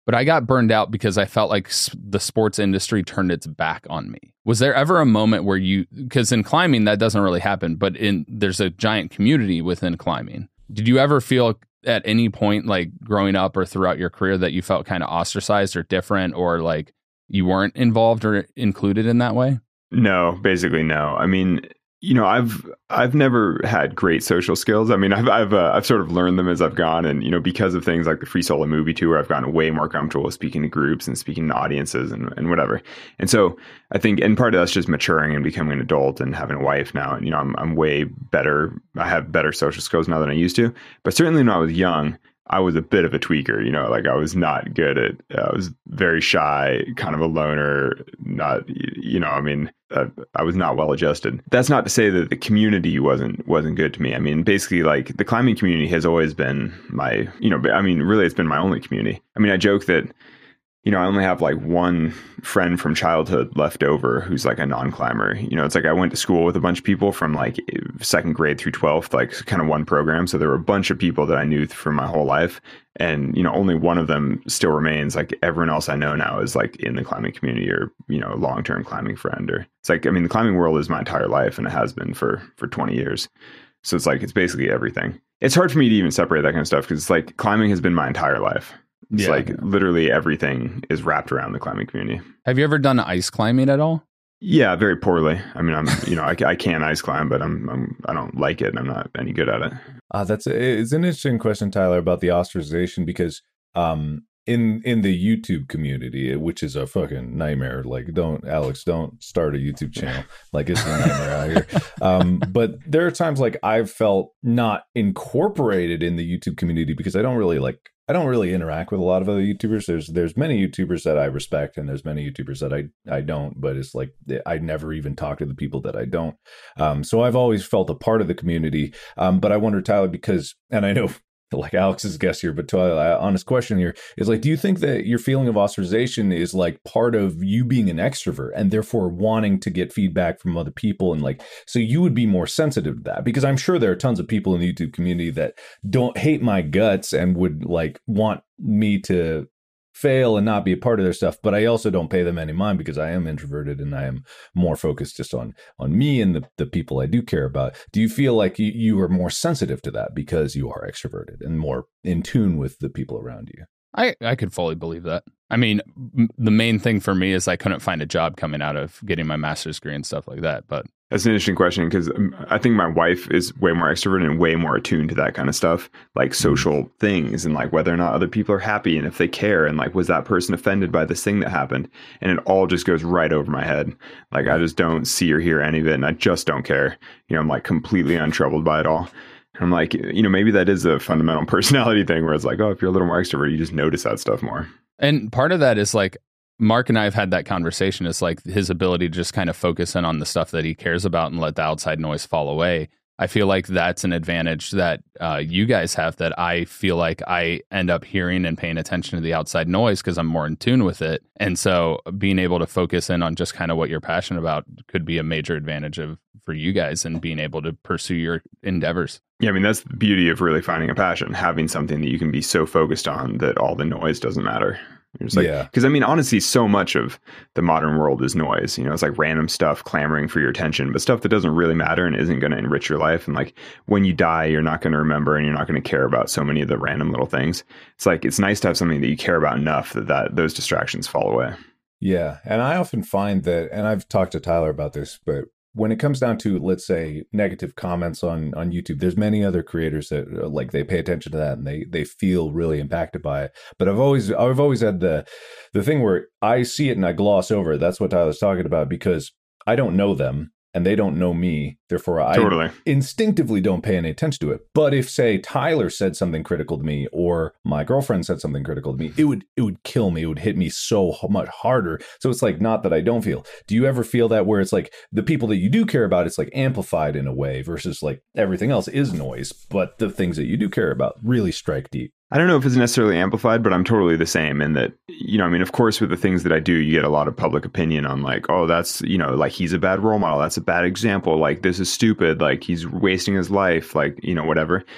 but I got burned out because I felt like the sports industry turned its back on me. Was there ever a moment where you, because in climbing that doesn't really happen, but in there's a giant community within climbing. Did you ever feel at any point, like growing up or throughout your career, that you felt kind of ostracized or different, or like you weren't involved or included in that way?
No, basically no. I mean, you know, I've I've never had great social skills. I mean, I've I've uh, I've sort of learned them as I've gone, and you know, because of things like the Free Solo movie tour, I've gotten way more comfortable speaking to groups and speaking to audiences and, and whatever. And so I think, and part of that's just maturing and becoming an adult and having a wife now. And you know, I'm I'm way better. I have better social skills now than I used to. But certainly when I was young, I was a bit of a tweaker, you know, like I was not good at, uh, I was very shy, kind of a loner, not, you know, I mean, uh, I was not well adjusted. That's not to say that the community wasn't, wasn't good to me. I mean, basically like the climbing community has always been my, you know, I mean, really it's been my only community. I mean, I joke that, you know, I only have like one friend from childhood left over who's like a non-climber. You know, it's like I went to school with a bunch of people from like second grade through twelfth, like kind of one program. So there were a bunch of people that I knew for my whole life. And, you know, only one of them still remains. Like everyone else I know now is like in the climbing community or, you know, a long-term climbing friend. Or it's like, I mean, the climbing world is my entire life and it has been for, for twenty years. So it's like, it's basically everything. It's hard for me to even separate that kind of stuff because it's like climbing has been my entire life. It's yeah, like yeah. literally everything is wrapped around the climbing community.
Have you ever done ice climbing at all?
Yeah, very poorly. I mean, I'm, you know, I, I can ice climb, but I'm, I'm, I don't like it and I'm not any good at it.
Uh, that's, it's an interesting question, Tyler, about the ostracization because, um, in, in the YouTube community, which is a fucking nightmare. Like, don't, Alex, don't start a YouTube channel. Like, it's a nightmare out here. Um, but there are times like I've felt not incorporated in the YouTube community because I don't really like, I don't really interact with a lot of other YouTubers. There's there's many YouTubers that I respect and there's many YouTubers that I, I don't, but it's like I never even talk to the people that I don't. Um, so I've always felt a part of the community. Um, but I wonder, Tyler, because, and I know like Alex's guest here, but Tyler, honest question here is like, do you think that your feeling of ostracization is like part of you being an extrovert and therefore wanting to get feedback from other people? And like, so you would be more sensitive to that because I'm sure there are tons of people in the YouTube community that don't hate my guts and would like want me to fail and not be a part of their stuff, but I also don't pay them any mind because I am introverted and I am more focused just on on me and the, the people I do care about. Do you feel like you, you are more sensitive to that because you are extroverted and more in tune with the people around you?
I, I could fully believe that. I mean, m- the main thing for me is I couldn't find a job coming out of getting my master's degree and stuff like that. But
that's an interesting question because I think my wife is way more extroverted and way more attuned to that kind of stuff, like social things and like whether or not other people are happy and if they care and like was that person offended by this thing that happened, and it all just goes right over my head. Like I just don't see or hear any of it and I just don't care. You know, I'm like completely untroubled by it all. I'm like, you know, maybe that is a fundamental personality thing where it's like, oh, if you're a little more extrovert, you just notice that stuff more.
And part of that is like, Mark and I have had that conversation. It's like his ability to just kind of focus in on the stuff that he cares about and let the outside noise fall away. I feel like that's an advantage that uh, you guys have that I feel like I end up hearing and paying attention to the outside noise because I'm more in tune with it. And so being able to focus in on just kind of what you're passionate about could be a major advantage of for you guys and being able to pursue your endeavors.
Yeah, I mean, that's the beauty of really finding a passion, having something that you can be so focused on that all the noise doesn't matter. It's like, yeah. Because I mean, honestly, so much of the modern world is noise. You know, it's like random stuff clamoring for your attention, but stuff that doesn't really matter and isn't going to enrich your life. And like when you die, you're not going to remember and you're not going to care about so many of the random little things. It's like it's nice to have something that you care about enough that, that those distractions fall away.
Yeah. And I often find that, and I've talked to Tyler about this, but when it comes down to, let's say, negative comments on, on YouTube, there's many other creators that uh, like they pay attention to that and they they feel really impacted by it. But I've always I've always had the the thing where I see it and I gloss over it. That's what Tyler's talking about because I don't know them and they don't know me. Therefore, I
totally.
instinctively don't pay any attention to it. But if, say, Tyler said something critical to me or my girlfriend said something critical to me, it would it would kill me. It would hit me so much harder. So it's like not that I don't feel. Do you ever feel that where it's like the people that you do care about, it's like amplified in a way versus like everything else is noise, but the things that you do care about really strike deep?
I don't know if it's necessarily amplified, but I'm totally the same in that, you know, I mean, of course, with the things that I do, you get a lot of public opinion on like, oh, that's, you know, like he's a bad role model. That's a bad example. Like this is stupid. Like he's wasting his life. Like, you know, whatever.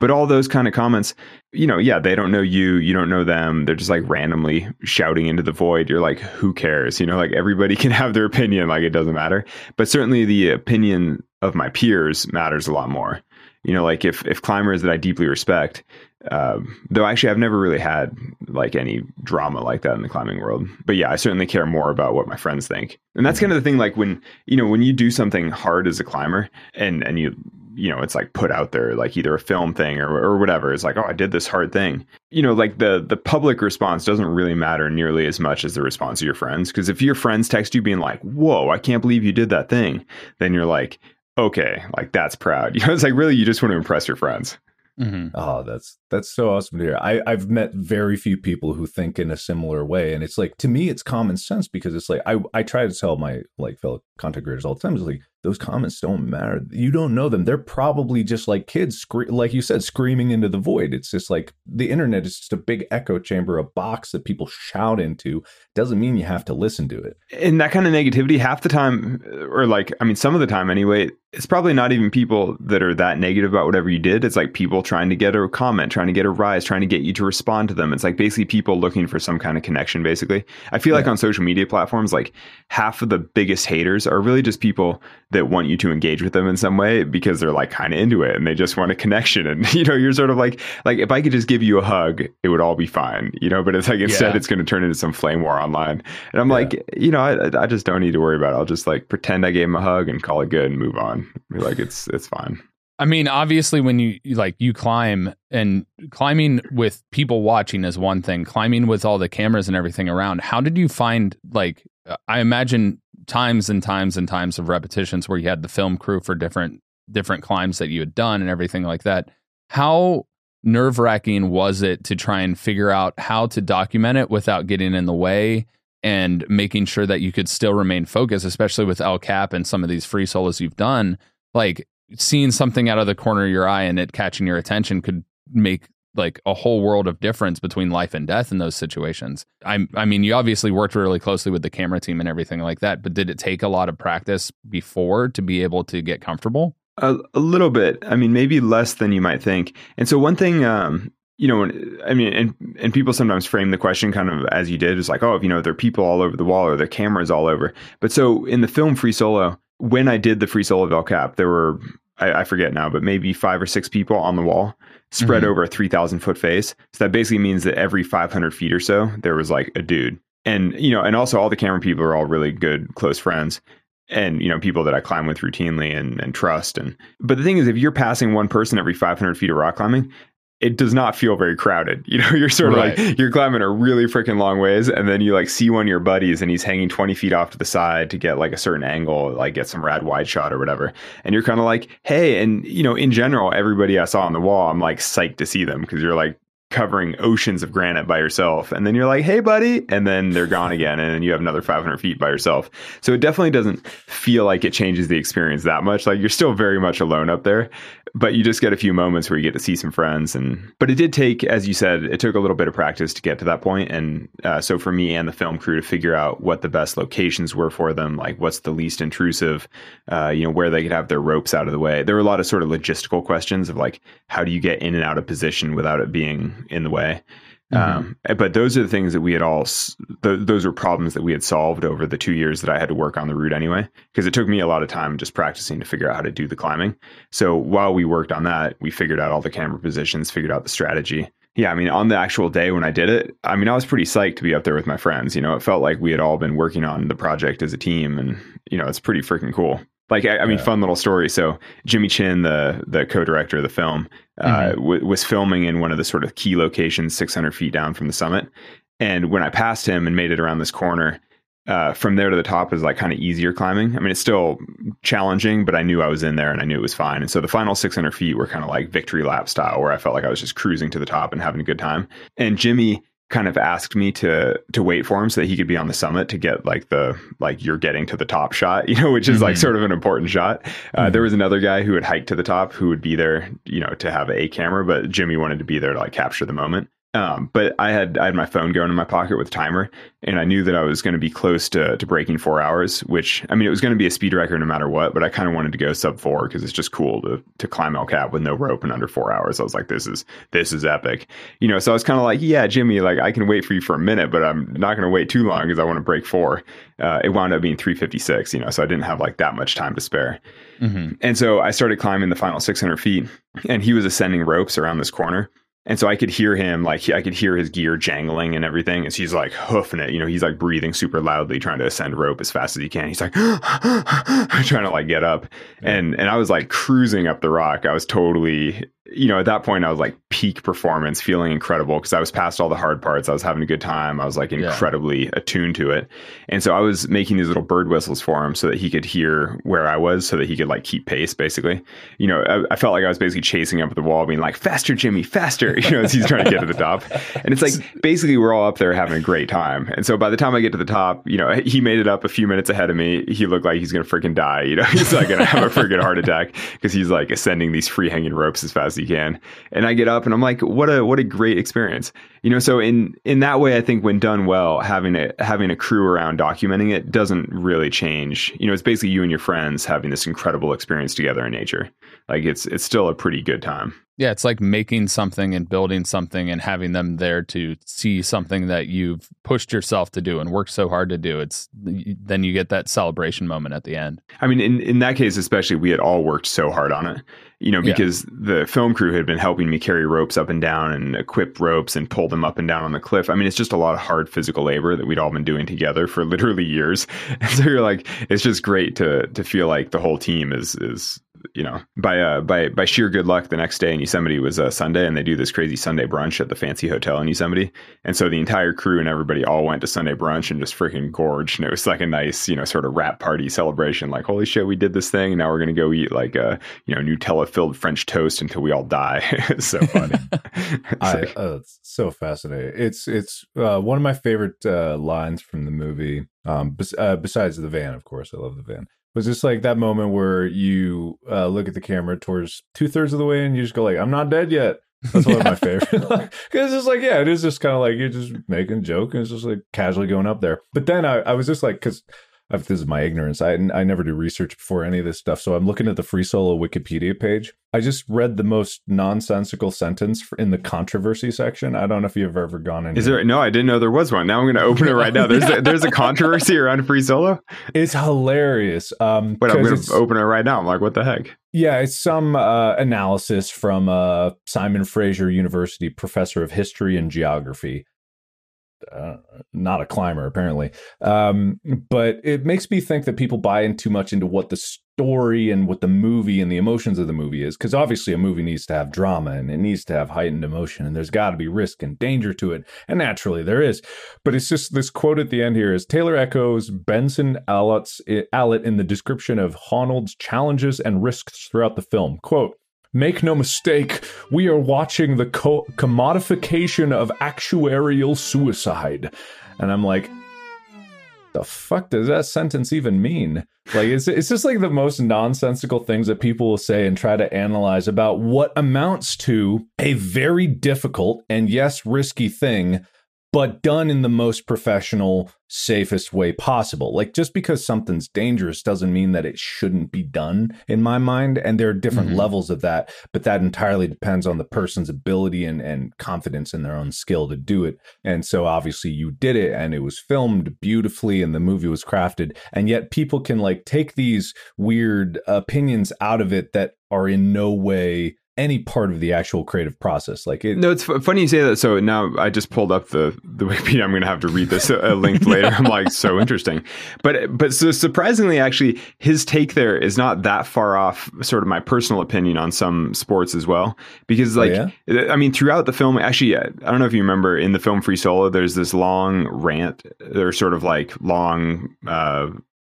But all those kind of comments, you know, yeah, they don't know you, you don't know them. They're just like randomly shouting into the void. You're like, who cares? You know, like everybody can have their opinion, like it doesn't matter. But certainly the opinion of my peers matters a lot more. You know, like if, if climbers that I deeply respect, uh, though actually I've never really had like any drama like that in the climbing world. But yeah, I certainly care more about what my friends think. And that's kind of the thing, like when, you know, when you do something hard as a climber and, and you, you know, it's like put out there, like either a film thing or, or whatever. It's like, oh, I did this hard thing. You know, like the, the public response doesn't really matter nearly as much as the response of your friends. Because if your friends text you being like, whoa, I can't believe you did that thing, then you're like, okay, like that's proud. You know, it's like really you just want to impress your friends.
Mm-hmm. Oh, that's that's so awesome to hear. I, I've met very few people who think in a similar way. And it's like, to me, it's common sense because it's like, I, I try to tell my like fellow content creators all the time, it's like, those comments don't matter. You don't know them. They're probably just like kids, scre- like you said, screaming into the void. It's just like the internet is just a big echo chamber, a box that people shout into. Doesn't mean you have to listen to it.
And that kind of negativity half the time, or like, I mean, some of the time anyway, it's probably not even people that are that negative about whatever you did. It's like people trying to get a comment, trying to get a rise, trying to get you to respond to them. It's like basically people looking for some kind of connection, basically. I feel yeah. like on social media platforms, like half of the biggest haters are really just people that want you to engage with them in some way because they're like kind of into it and they just want a connection. And, you know, you're sort of like, like if I could just give you a hug, it would all be fine, you know, but it's like, instead yeah. it's going to turn into some flame war online. And I'm yeah. like, you know, I, I just don't need to worry about it. I'll just like pretend I gave him a hug and call it good and move on. Be like, it's, it's fine.
I mean, obviously when you like you climb, and climbing with people watching is one thing, climbing with all the cameras and everything around. How did you find, like, I imagine times and times and times of repetitions where you had the film crew for different different climbs that you had done and everything like that. How nerve-wracking was it to try and figure out how to document it without getting in the way and making sure that you could still remain focused, especially with El Cap and some of these free solos you've done? Like, seeing something out of the corner of your eye and it catching your attention could make like a whole world of difference between life and death in those situations. I I mean, you obviously worked really closely with the camera team and everything like that, but did it take a lot of practice before to be able to get comfortable?
A, a little bit. I mean, maybe less than you might think. And so one thing, um, you know, I mean, and, and people sometimes frame the question kind of as you did, is like, oh, you know, there are people all over the wall or there are cameras all over. But so in the film Free Solo, when I did the Free Solo of El Cap, there were, I, I forget now, but maybe five or six people on the wall spread mm-hmm. over a three thousand foot face. So that basically means that every five hundred feet or so, there was like a dude. And, you know, and also all the camera people are all really good, close friends. And, you know, people that I climb with routinely and, and trust. And, but the thing is, if you're passing one person every five hundred feet of rock climbing, it does not feel very crowded. You know, you're sort of right. like, you're climbing a really freaking long ways. And then you like see one of your buddies and he's hanging twenty feet off to the side to get like a certain angle, like get some rad wide shot or whatever. And you're kind of like, hey, and, you know, in general, everybody I saw on the wall, I'm like psyched to see them because you're like covering oceans of granite by yourself. And then you're like, hey, buddy. And then they're gone again. And then you have another five hundred feet by yourself. So it definitely doesn't feel like it changes the experience that much. Like you're still very much alone up there, but you just get a few moments where you get to see some friends. And, but it did take, as you said, it took a little bit of practice to get to that point. And uh, so for me and the film crew to figure out what the best locations were for them, like what's the least intrusive, uh, you know, where they could have their ropes out of the way. There were a lot of sort of logistical questions of like, how do you get in and out of position without it being in the way? Mm-hmm. Um, but those are the things that we had all, th- those are problems that we had solved over the two years that I had to work on the route anyway, because it took me a lot of time just practicing to figure out how to do the climbing. So while we worked on that, we figured out all the camera positions, figured out the strategy. Yeah, I mean, on the actual day when I did it, I mean, I was pretty psyched to be up there with my friends. You know, it felt like we had all been working on the project as a team, and, you know, it's pretty freaking cool. Like, I, I mean, yeah. fun little story. So Jimmy Chin, the the co-director of the film, uh, mm-hmm. w- was filming in one of the sort of key locations six hundred feet down from the summit. And when I passed him and made it around this corner, uh, from there to the top is like kind of easier climbing. I mean, it's still challenging, but I knew I was in there and I knew it was fine. And so the final six hundred feet were kind of like victory lap style, where I felt like I was just cruising to the top and having a good time. And Jimmy kind of asked me to to wait for him so that he could be on the summit to get like the like you're getting to the top shot, you know, which is mm-hmm. like sort of an important shot. Uh, mm-hmm. There was another guy who had hiked to the top who would be there, you know, to have a camera, but Jimmy wanted to be there to like capture the moment. Um, but I had I had my phone going in my pocket with a timer, and I knew that I was going to be close to, to breaking four hours, which, I mean, it was going to be a speed record no matter what, but I kind of wanted to go sub four because it's just cool to to climb El Cap with no rope in under four hours. I was like, this is this is epic. You know, so I was kind of like, yeah, Jimmy, like I can wait for you for a minute, but I'm not going to wait too long because I want to break four. Uh, it wound up being three fifty-six, you know, so I didn't have like that much time to spare. Mm-hmm. And so I started climbing the final six hundred feet, and he was ascending ropes around this corner. And so I could hear him, like, I could hear his gear jangling and everything. And so he's like hoofing it, you know, he's like breathing super loudly, trying to ascend rope as fast as he can. He's like trying to like get up. Yeah. And, and I was like cruising up the rock. I was totally, you know, at that point I was like peak performance, feeling incredible because I was past all the hard parts. I was having a good time. I was like incredibly yeah. attuned to it. And so I was making these little bird whistles for him so that he could hear where I was, so that he could like keep pace, basically. You know, I, I felt like I was basically chasing up the wall, being like, faster, Jimmy, faster, you know, as he's trying to get to the top. And it's like, basically we're all up there having a great time. And so by the time I get to the top, you know, he made it up a few minutes ahead of me. He looked like he's going to freaking die. You know, he's like going to have a freaking heart attack because he's like ascending these free hanging ropes as fast as he can. And I get up and I'm like, what a what a great experience. You know, so in in that way, I think when done well, having a having a crew around documenting it doesn't really change. You know, it's basically you and your friends having this incredible experience together in nature. Like it's it's still a pretty good time.
Yeah, it's like making something and building something and having them there to see something that you've pushed yourself to do and worked so hard to do. It's then you get that celebration moment at the end.
I mean, in, in that case, especially, we had all worked so hard on it, you know, because yeah. the film crew had been helping me carry ropes up and down and equip ropes and pull them up and down on the cliff. I mean, it's just a lot of hard physical labor that we'd all been doing together for literally years. And so you're like, it's just great to to feel like the whole team is is. You know, by uh, by by sheer good luck, the next day in Yosemite was a uh, Sunday, and they do this crazy Sunday brunch at the fancy hotel in Yosemite. And so the entire crew and everybody all went to Sunday brunch and just freaking gorged. And it was like a nice, you know, sort of wrap party celebration. Like, holy shit, we did this thing, and now we're gonna go eat like a you know Nutella-filled French toast until we all die. It's so funny. it's,
I,
like,
uh, it's so fascinating. It's it's uh, one of my favorite uh, lines from the movie. Um, bes- uh, besides the van, of course, I love the van. Was just like that moment where you uh, look at the camera towards two thirds of the way and you just go like, I'm not dead yet. That's one of my favorite. Because it's just like, yeah, it is just kind of like you're just making a joke and it's just like casually going up there. But then I, I was just like, because this is my ignorance. I, I never do research before any of this stuff. So I'm looking at the Free Solo Wikipedia page. I just read the most nonsensical sentence in the controversy section. I don't know if you've ever gone in.
Is there? No, I didn't know there was one. Now I'm going to open it right now. There's a, there's a controversy around Free Solo.
It's hilarious. Um,
but I'm going to open it right now. I'm like, what the heck?
Yeah, it's some uh, analysis from uh, Simon Fraser University professor of history and geography. Uh, not a climber, apparently. Um, but it makes me think that people buy in too much into what the story and what the movie and the emotions of the movie is. Because obviously a movie needs to have drama and it needs to have heightened emotion. And there's got to be risk and danger to it. And naturally there is. But it's just this quote at the end here is Taylor echoes Benson Allett's, Allett in the description of Honnold's challenges and risks throughout the film. Quote, make no mistake, we are watching the co- commodification of actuarial suicide. And I'm like, the fuck does that sentence even mean? Like, it's, it's just like the most nonsensical things that people will say and try to analyze about what amounts to a very difficult and yes, risky thing, but done in the most professional, safest way possible. Like, just because something's dangerous doesn't mean that it shouldn't be done, in my mind. And there are different mm-hmm. levels of that, but that entirely depends on the person's ability and, and confidence in their own skill to do it. And so obviously you did it and it was filmed beautifully and the movie was crafted. And yet people can like take these weird opinions out of it that are in no way any part of the actual creative process. Like it,
no, it's f- funny you say that. So now I just pulled up the the Wikipedia. I'm going to have to read this uh, link later. I'm like, so interesting. But but so surprisingly, actually, his take there is not that far off. Sort of my personal opinion on some sports as well, because like
oh, yeah?
I mean, throughout the film, actually, I don't know if you remember in the film Free Solo, there's this long rant. There's sort of like long. Uh,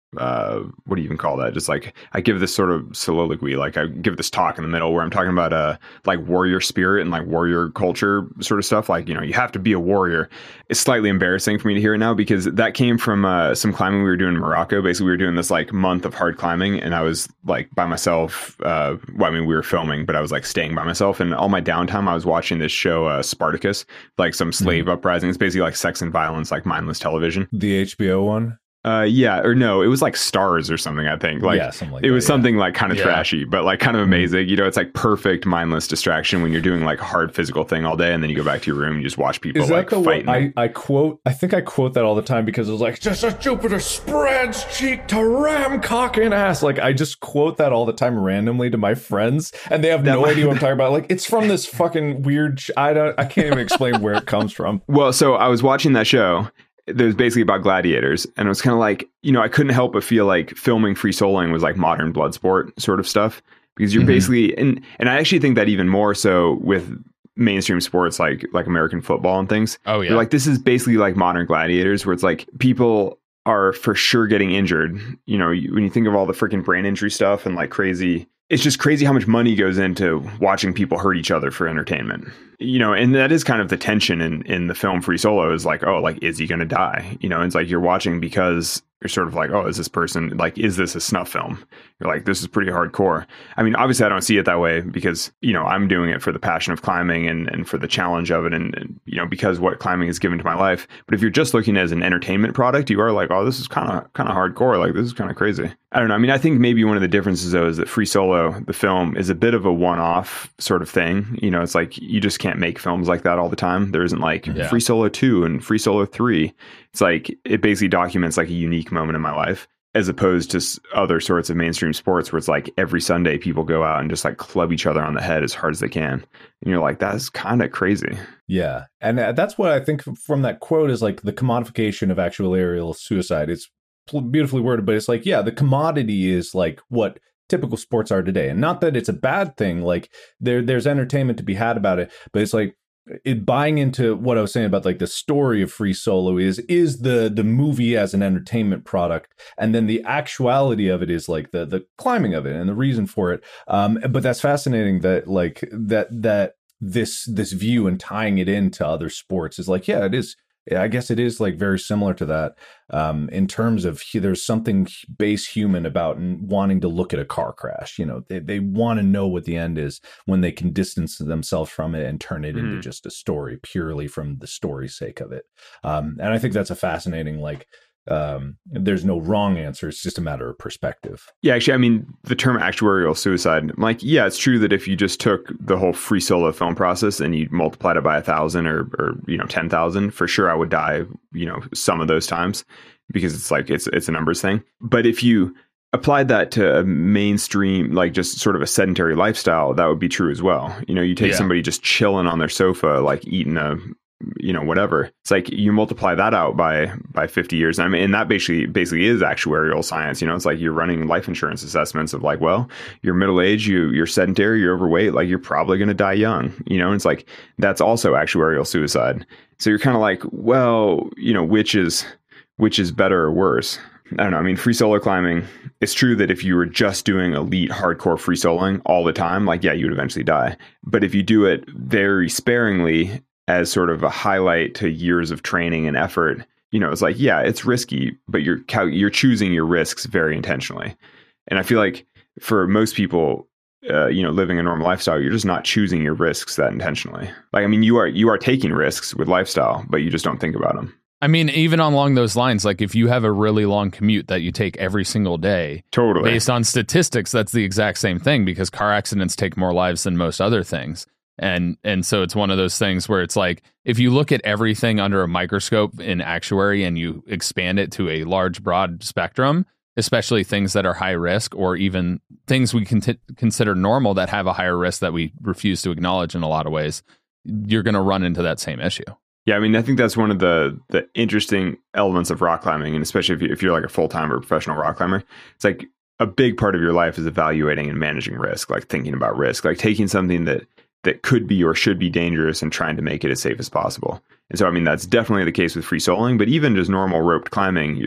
uh, what do you even call that? Just like I give this sort of soliloquy, like I give this talk in the middle where I'm talking about uh like warrior spirit and like warrior culture sort of stuff. Like, you know, you have to be a warrior. It's slightly embarrassing for me to hear it now because that came from uh, some climbing we were doing in Morocco. Basically, we were doing this like month of hard climbing, and I was like by myself. Uh, well, I mean, we were filming, but I was like staying by myself. And all my downtime, I was watching this show, uh, Spartacus, like some slave mm-hmm. uprising. It's basically like sex and violence, like mindless television.
The H B O one.
Uh, yeah, or no, it was like Stars or something, I think. Like,
yeah, something like
it
that,
was
yeah.
something like kind of
Yeah.
trashy, but like kind of amazing. You know, it's like perfect mindless distraction when you're doing like a hard physical thing all day, and then you go back to your room and you just watch people
Is that
like
the
fighting.
one I, I quote? I think I quote that all the time because it was like, just as Jupiter spreads cheek to ram cock and ass. Like, I just quote that all the time randomly to my friends, and they have
That
no
might-
idea what I'm talking about. Like, it's from this fucking weird. Sh- I don't. I can't even explain where it comes from.
Well, so I was watching that show. That was basically about gladiators, and it was kind of like, you know, I couldn't help but feel like filming free soloing was like modern blood sport sort of stuff, because you're
Mhm.
basically, and and I actually think that even more so with mainstream sports like like American football and things.
Oh, yeah.
You're like, this is basically like modern gladiators, where it's like people are for sure getting injured. You know, you, when you think of all the freaking brain injury stuff and like crazy, it's just crazy how much money goes into watching people hurt each other for entertainment. You know, and that is kind of the tension in, in the film Free Solo is like, oh, like, is he going to die? You know, it's like you're watching because you're sort of like, oh, is this person, like, is this a snuff film? You're like, this is pretty hardcore. I mean, obviously, I don't see it that way because, you know, I'm doing it for the passion of climbing and, and for the challenge of it and, and, you know, because what climbing has given to my life. But if you're just looking as an entertainment product, you are like, oh, this is kind of kind of hardcore. Like, this is kind of crazy. I don't know. I mean, I think maybe one of the differences, though, is that Free Solo, the film, is a bit of a one-off sort of thing. You know, it's like you just can't make films like that all the time. There isn't like
Yeah.
Free Solo two and Free Solo three. It's like it basically documents like a unique moment in my life, as opposed to s- other sorts of mainstream sports where it's like every Sunday people go out and just like club each other on the head as hard as they can. And you're like, that's kind of crazy.
Yeah, and uh, that's what I think from that quote is like the commodification of actual aerial suicide. It's pl- beautifully worded, but it's like, yeah, the commodity is like what typical sports are today, and not that it's a bad thing. Like there, there's entertainment to be had about it, but it's like it buying into what I was saying about like the story of Free Solo is is the the movie as an entertainment product, and then the actuality of it is like the the climbing of it and the reason for it. Um, but that's fascinating that like that that. this this view and tying it into other sports is like, yeah, it is. I guess it is like very similar to that um, in terms of there's something base human about wanting to look at a car crash. You know, they, they want to know what the end is when they can distance themselves from it and turn it
Mm.
into just a story purely from the story's sake of it. Um, and I think that's a fascinating, like, um, there's no wrong answer. It's just a matter of perspective.
Yeah, actually, I mean, the term actuarial suicide, like, yeah, it's true that if you just took the whole Free Solo film process and you multiplied it by a thousand or, or, you know, ten thousand, for sure I would die, you know, some of those times because it's like, it's, it's a numbers thing. But if you applied that to a mainstream, like just sort of a sedentary lifestyle, that would be true as well. You know, you take
Yeah.
somebody just chilling on their sofa, like eating a, you know, whatever. It's like you multiply that out by by fifty years. I mean, and that basically basically is actuarial science. You know, it's like you're running life insurance assessments of like, well, you're middle aged, you you're sedentary, you're overweight, like you're probably going to die young. You know, and it's like that's also actuarial suicide. So you're kind of like, well, you know, which is which is better or worse? I don't know. I mean, free solo climbing, it's true that if you were just doing elite hardcore free soloing all the time, like, yeah, you would eventually die. But if you do it very sparingly as sort of a highlight to years of training and effort, you know, it's like, yeah, it's risky, but you're cal- you're choosing your risks very intentionally. And I feel like for most people, uh, you know, living a normal lifestyle, you're just not choosing your risks that intentionally. Like, I mean, you are you are taking risks with lifestyle, but you just don't think about them.
I mean, even along those lines, like if you have a really long commute that you take every single day,
Totally.
based on statistics, that's the exact same thing because car accidents take more lives than most other things. And and so it's one of those things where it's like, if you look at everything under a microscope in actuary and you expand it to a large, broad spectrum, especially things that are high risk or even things we can t- consider normal that have a higher risk that we refuse to acknowledge in a lot of ways, you're going to run into that same issue.
Yeah, I mean, I think that's one of the the interesting elements of rock climbing, and especially if, you, if you're like a full-time or professional rock climber, it's like a big part of your life is evaluating and managing risk, like thinking about risk, like taking something that that could be or should be dangerous and trying to make it as safe as possible. And so, I mean, that's definitely the case with free soloing, but even just normal roped climbing, you're,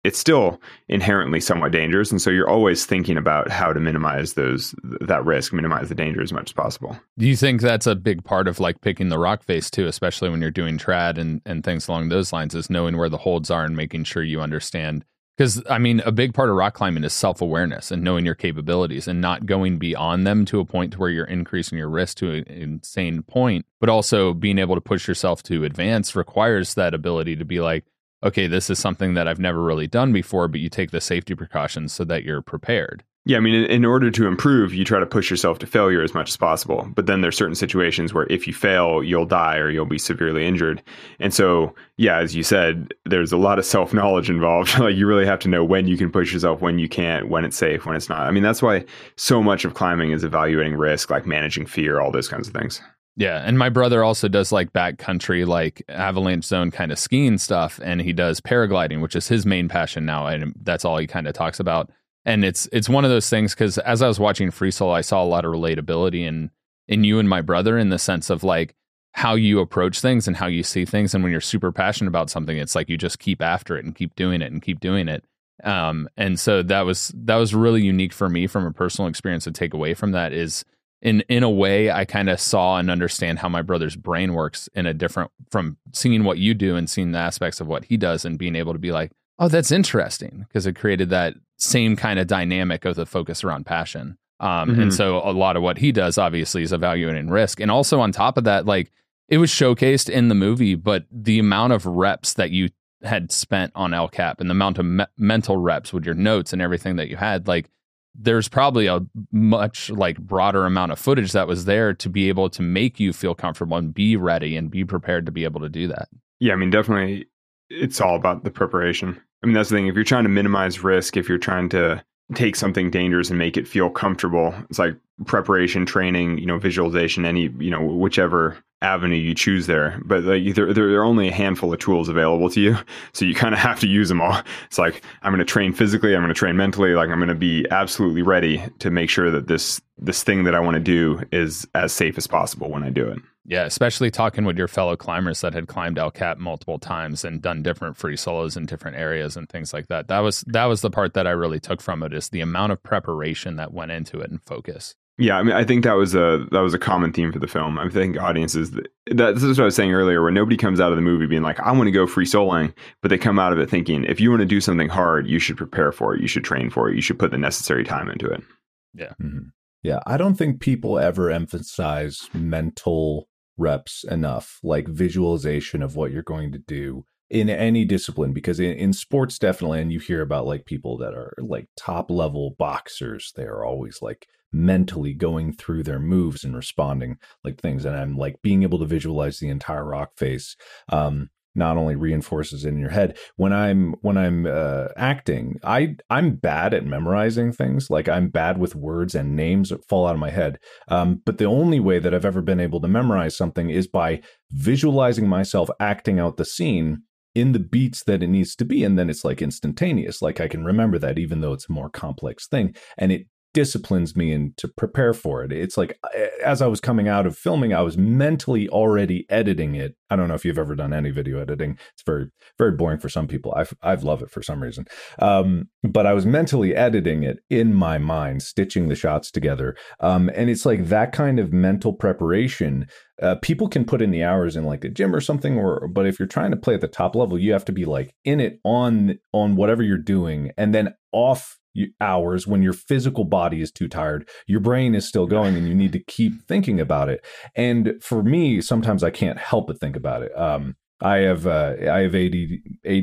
it's still inherently somewhat dangerous. And so you're always thinking about how to minimize those, that risk, minimize the danger as much as possible.
Do you think that's a big part of like picking the rock face too, especially when you're doing trad and, and things along those lines, is knowing where the holds are and making sure you understand? Because, I mean, a big part of rock climbing is self-awareness and knowing your capabilities and not going beyond them to a point to where you're increasing your risk to an insane point, but also being able to push yourself to advance requires that ability to be like, okay, this is something that I've never really done before, but you take the safety precautions so that you're prepared.
Yeah, I mean, in, in order to improve, you try to push yourself to failure as much as possible. But then there's certain situations where if you fail, you'll die or you'll be severely injured. And so, yeah, as you said, there's a lot of self-knowledge involved. Like you really have to know when you can push yourself, when you can't, when it's safe, when it's not. I mean, that's why so much of climbing is evaluating risk, like managing fear, all those kinds of things.
Yeah, and my brother also does like backcountry, like avalanche zone kind of skiing stuff, and he does paragliding, which is his main passion now, and that's all he kind of talks about. And it's it's one of those things because as I was watching Free Solo, I saw a lot of relatability in in you and my brother in the sense of like how you approach things and how you see things, and when you're super passionate about something, it's like you just keep after it and keep doing it and keep doing it. Um, and so that was that was really unique for me from a personal experience to take away from that is. In in a way, I kind of saw and understand how my brother's brain works in a different, from seeing what you do and seeing the aspects of what he does and being able to be like, oh, that's interesting, because it created that same kind of dynamic of the focus around passion. Um, mm-hmm. And so a lot of what he does, obviously, is evaluating risk. And also on top of that, like it was showcased in the movie, but the amount of reps that you had spent on El Cap and the amount of me- mental reps with your notes and everything that you had, like, there's probably a much like broader amount of footage that was there to be able to make you feel comfortable and be ready and be prepared to be able to do that.
Yeah, I mean, definitely it's all about the preparation. I mean, that's the thing. If you're trying to minimize risk, if you're trying to take something dangerous and make it feel comfortable, it's like preparation, training, you know, visualization, any, you know, whichever avenue you choose there. But like, there, there are only a handful of tools available to you. So you kind of have to use them all. It's like, I'm going to train physically, I'm going to train mentally, like I'm going to be absolutely ready to make sure that this, this thing that I want to do is as safe as possible when I do it.
Yeah, especially talking with your fellow climbers that had climbed El Cap multiple times and done different free solos in different areas and things like that. That was that was the part that I really took from it, is the amount of preparation that went into it and focus.
Yeah, I mean, I think that was a that was a common theme for the film. I think audiences, that, this is what I was saying earlier, where nobody comes out of the movie being like, I want to go free soloing, but they come out of it thinking, if you want to do something hard, you should prepare for it, you should train for it, you should put the necessary time into it.
Yeah.
Mm-hmm. Yeah, I don't think people ever emphasize mental reps enough, like visualization of what you're going to do in any discipline, because in, in sports, definitely, and you hear about like people that are like top level boxers, they are always like mentally going through their moves and responding like things. And I'm like being able to visualize the entire rock face. Um, not only reinforces it in your head. When I'm when I'm uh, acting, I I'm bad at memorizing things. Like I'm bad with words and names that fall out of my head. Um, but the only way that I've ever been able to memorize something is by visualizing myself acting out the scene in the beats that it needs to be, and then it's like instantaneous. Like I can remember that, even though it's a more complex thing, and it disciplines me and to prepare for it. It's like, as I was coming out of filming, I was mentally already editing it. I don't know if you've ever done any video editing. It's very, very boring for some people. I've, I've loved it for some reason. Um, but I was mentally editing it in my mind, stitching the shots together. Um, and it's like that kind of mental preparation. Uh, people can put in the hours in like the gym or something, or, but if you're trying to play at the top level, you have to be like in it on, on whatever you're doing, and then off hours when your physical body is too tired, your brain is still going, and you need to keep thinking about it. And for me, sometimes I can't help but think about it. Um, I have uh, I have A D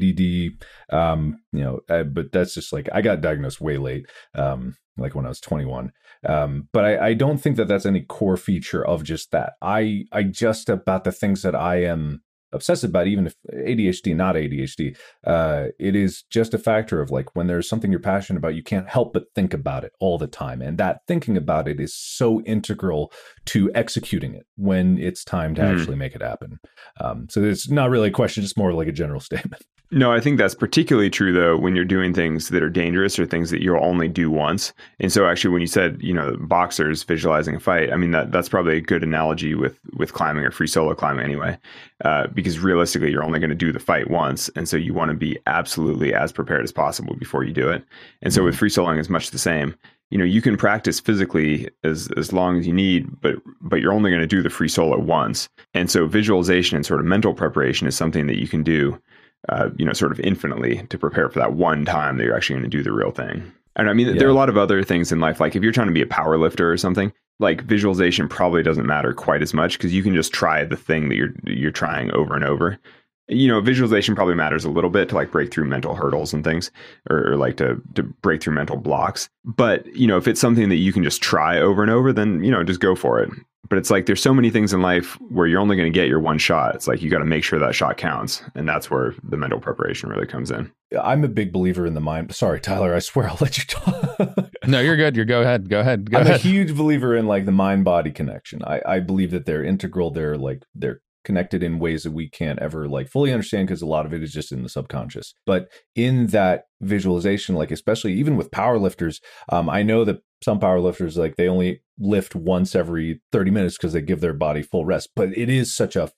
D, um, you know, uh, but that's just like, I got diagnosed way late, um, like when I was twenty-one. Um, but I, I don't think that that's any core feature of just that. I I just about the things that I am obsessive about, even if A D H D, not A D H D, uh, it is just a factor of like, when there's something you're passionate about, you can't help but think about it all the time. And that thinking about it is so integral to executing it when it's time to mm. actually make it happen. Um, so it's not really a question, just more like a general statement.
No, I think that's particularly true, though, when you're doing things that are dangerous or things that you'll only do once. And so actually, when you said, you know, boxers visualizing a fight, I mean, that that's probably a good analogy with with climbing or free solo climbing anyway, uh, because realistically, you're only going to do the fight once. And so you want to be absolutely as prepared as possible before you do it. And so with free soloing, it's much the same. You know, you can practice physically as as long as you need, but but you're only going to do the free solo once. And so visualization and sort of mental preparation is something that you can do Uh, you know, sort of infinitely to prepare for that one time that you're actually going to do the real thing. And I mean, yeah. there are a lot of other things in life. Like if you're trying to be a power lifter or something, like visualization probably doesn't matter quite as much because you can just try the thing that you're you're trying over and over. You know, visualization probably matters a little bit to like break through mental hurdles and things, or, or like to to break through mental blocks. But, you know, if it's something that you can just try over and over, then, you know, just go for it. But it's like there's so many things in life where you're only going to get your one shot. It's like you got to make sure that shot counts. And that's where the mental preparation really comes in.
I'm a big believer in the mind. Sorry, Tyler, I swear I'll let you talk.
No, you're good. You're go ahead. Go ahead. Go
I'm
ahead.
a huge believer in like the mind body connection. I, I believe that they're integral. They're like they're connected in ways that we can't ever like fully understand because a lot of it is just in the subconscious. But in that visualization, like especially even with powerlifters, um, I know that some powerlifters like they only lift once every thirty minutes because they give their body full rest. But it is such a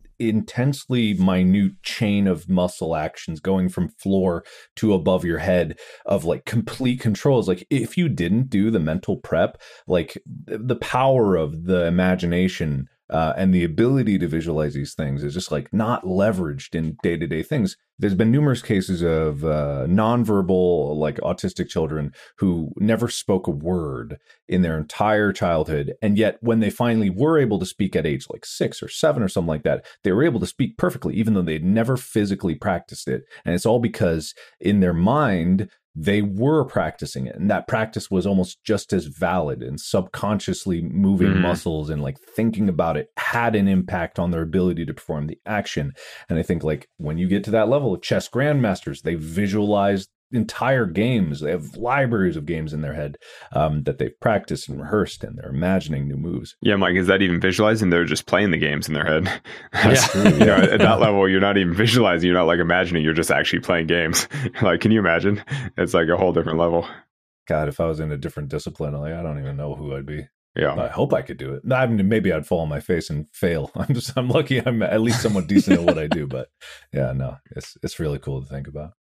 intensely minute chain of muscle actions going from floor to above your head of like complete controls. Like if you didn't do the mental prep, like the power of the imagination uh, and the ability to visualize these things is just like not leveraged in day-to-day things. There's been numerous cases of uh, nonverbal, like autistic children who never spoke a word in their entire childhood. And yet when they finally were able to speak at age like six or seven or something like that, they were able to speak perfectly, even though they'd never physically practiced it. And it's all because in their mind, they were practicing it. And that practice was almost just as valid, and subconsciously moving mm. muscles and like thinking about it had an impact on their ability to perform the action. And I think like when you get to that level of chess grandmasters, they visualize entire games. They have libraries of games in their head um, that they've practiced and rehearsed, and they're imagining new moves.
Yeah, I'm like, is that even visualizing? They're just playing the games in their head.
That's
true. You know, at that level, you're not even visualizing. You're not like imagining. You're just actually playing games. Like, can you imagine? It's like a whole different level.
God, if I was in a different discipline, like I don't even know who I'd be.
Yeah,
I hope I could do it. I mean, maybe I'd fall on my face and fail. I'm just, I'm lucky. I'm at least somewhat decent at what I do. But yeah, no, it's it's really cool to think about.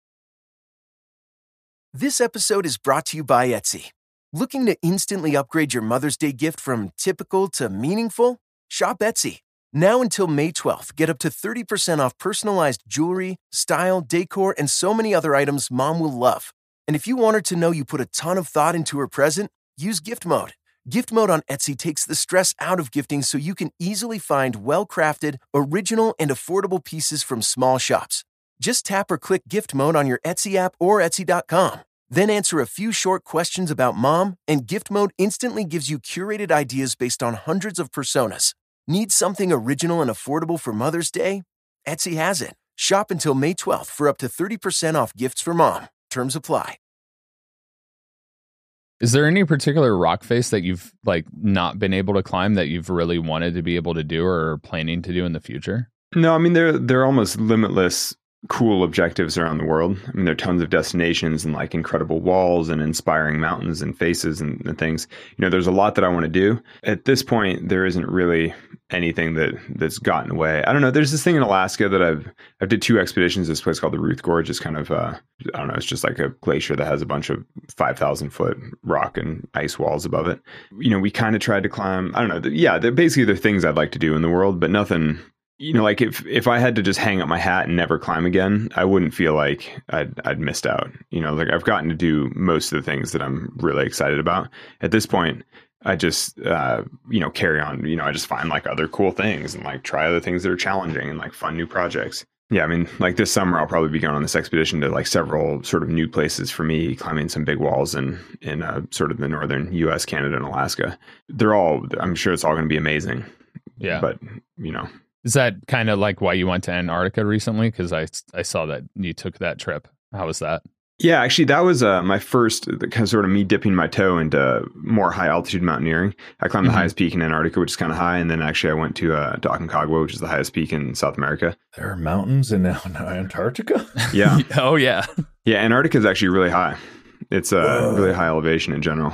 This episode is brought to you by Etsy. Looking to instantly upgrade your Mother's Day gift from typical to meaningful? Shop Etsy. Now until May twelfth, get up to thirty percent off personalized jewelry, style, decor, and so many other items Mom will love. And if you want her to know you put a ton of thought into her present, use Gift Mode. Gift Mode on Etsy takes the stress out of gifting so you can easily find well-crafted, original, and affordable pieces from small shops. Just tap or click Gift Mode on your Etsy app or Etsy dot com. Then answer a few short questions about Mom, and Gift Mode instantly gives you curated ideas based on hundreds of personas. Need something original and affordable for Mother's Day? Etsy has it. Shop until May twelfth for up to thirty percent off gifts for Mom. Terms apply.
Is there any particular rock face that you've like not been able to climb that you've really wanted to be able to do or are planning to do in the future?
No, I mean, they're they're almost limitless cool objectives around the world. I mean, there are tons of destinations and like incredible walls and inspiring mountains and faces and, and things. You know, there's a lot that I want to do. At this point, there isn't really anything that that's gotten away. I don't know. There's this thing in Alaska that I've I did two expeditions. This place called the Ruth Gorge. It's kind of uh, I don't know. It's just like a glacier that has a bunch of five thousand foot rock and ice walls above it. You know, we kind of tried to climb. I don't know. Yeah, they're basically they're things I'd like to do in the world, but nothing. You know, like if, if I had to just hang up my hat and never climb again, I wouldn't feel like I'd I'd missed out. You know, like I've gotten to do most of the things that I'm really excited about. At this point, I just, uh, you know, carry on. You know, I just find like other cool things and like try other things that are challenging and like fun new projects. Yeah, I mean, like this summer, I'll probably be going on this expedition to like several sort of new places for me, climbing some big walls in, in uh, sort of the northern U S, Canada, and Alaska. They're all, I'm sure it's all going to be amazing.
Yeah.
But, you know.
Is that kind of like why you went to Antarctica recently? Because I, I saw that you took that trip. How was that?
Yeah, actually, that was uh, my first kind of sort of me dipping my toe into more high altitude mountaineering. I climbed the mm-hmm. highest peak in Antarctica, which is kind of high. And then actually I went to, uh, to Aconcagua, which is the highest peak in South America.
There are mountains in Antarctica?
Yeah.
Oh, yeah.
Yeah, Antarctica is actually really high. It's a uh, really high elevation in general.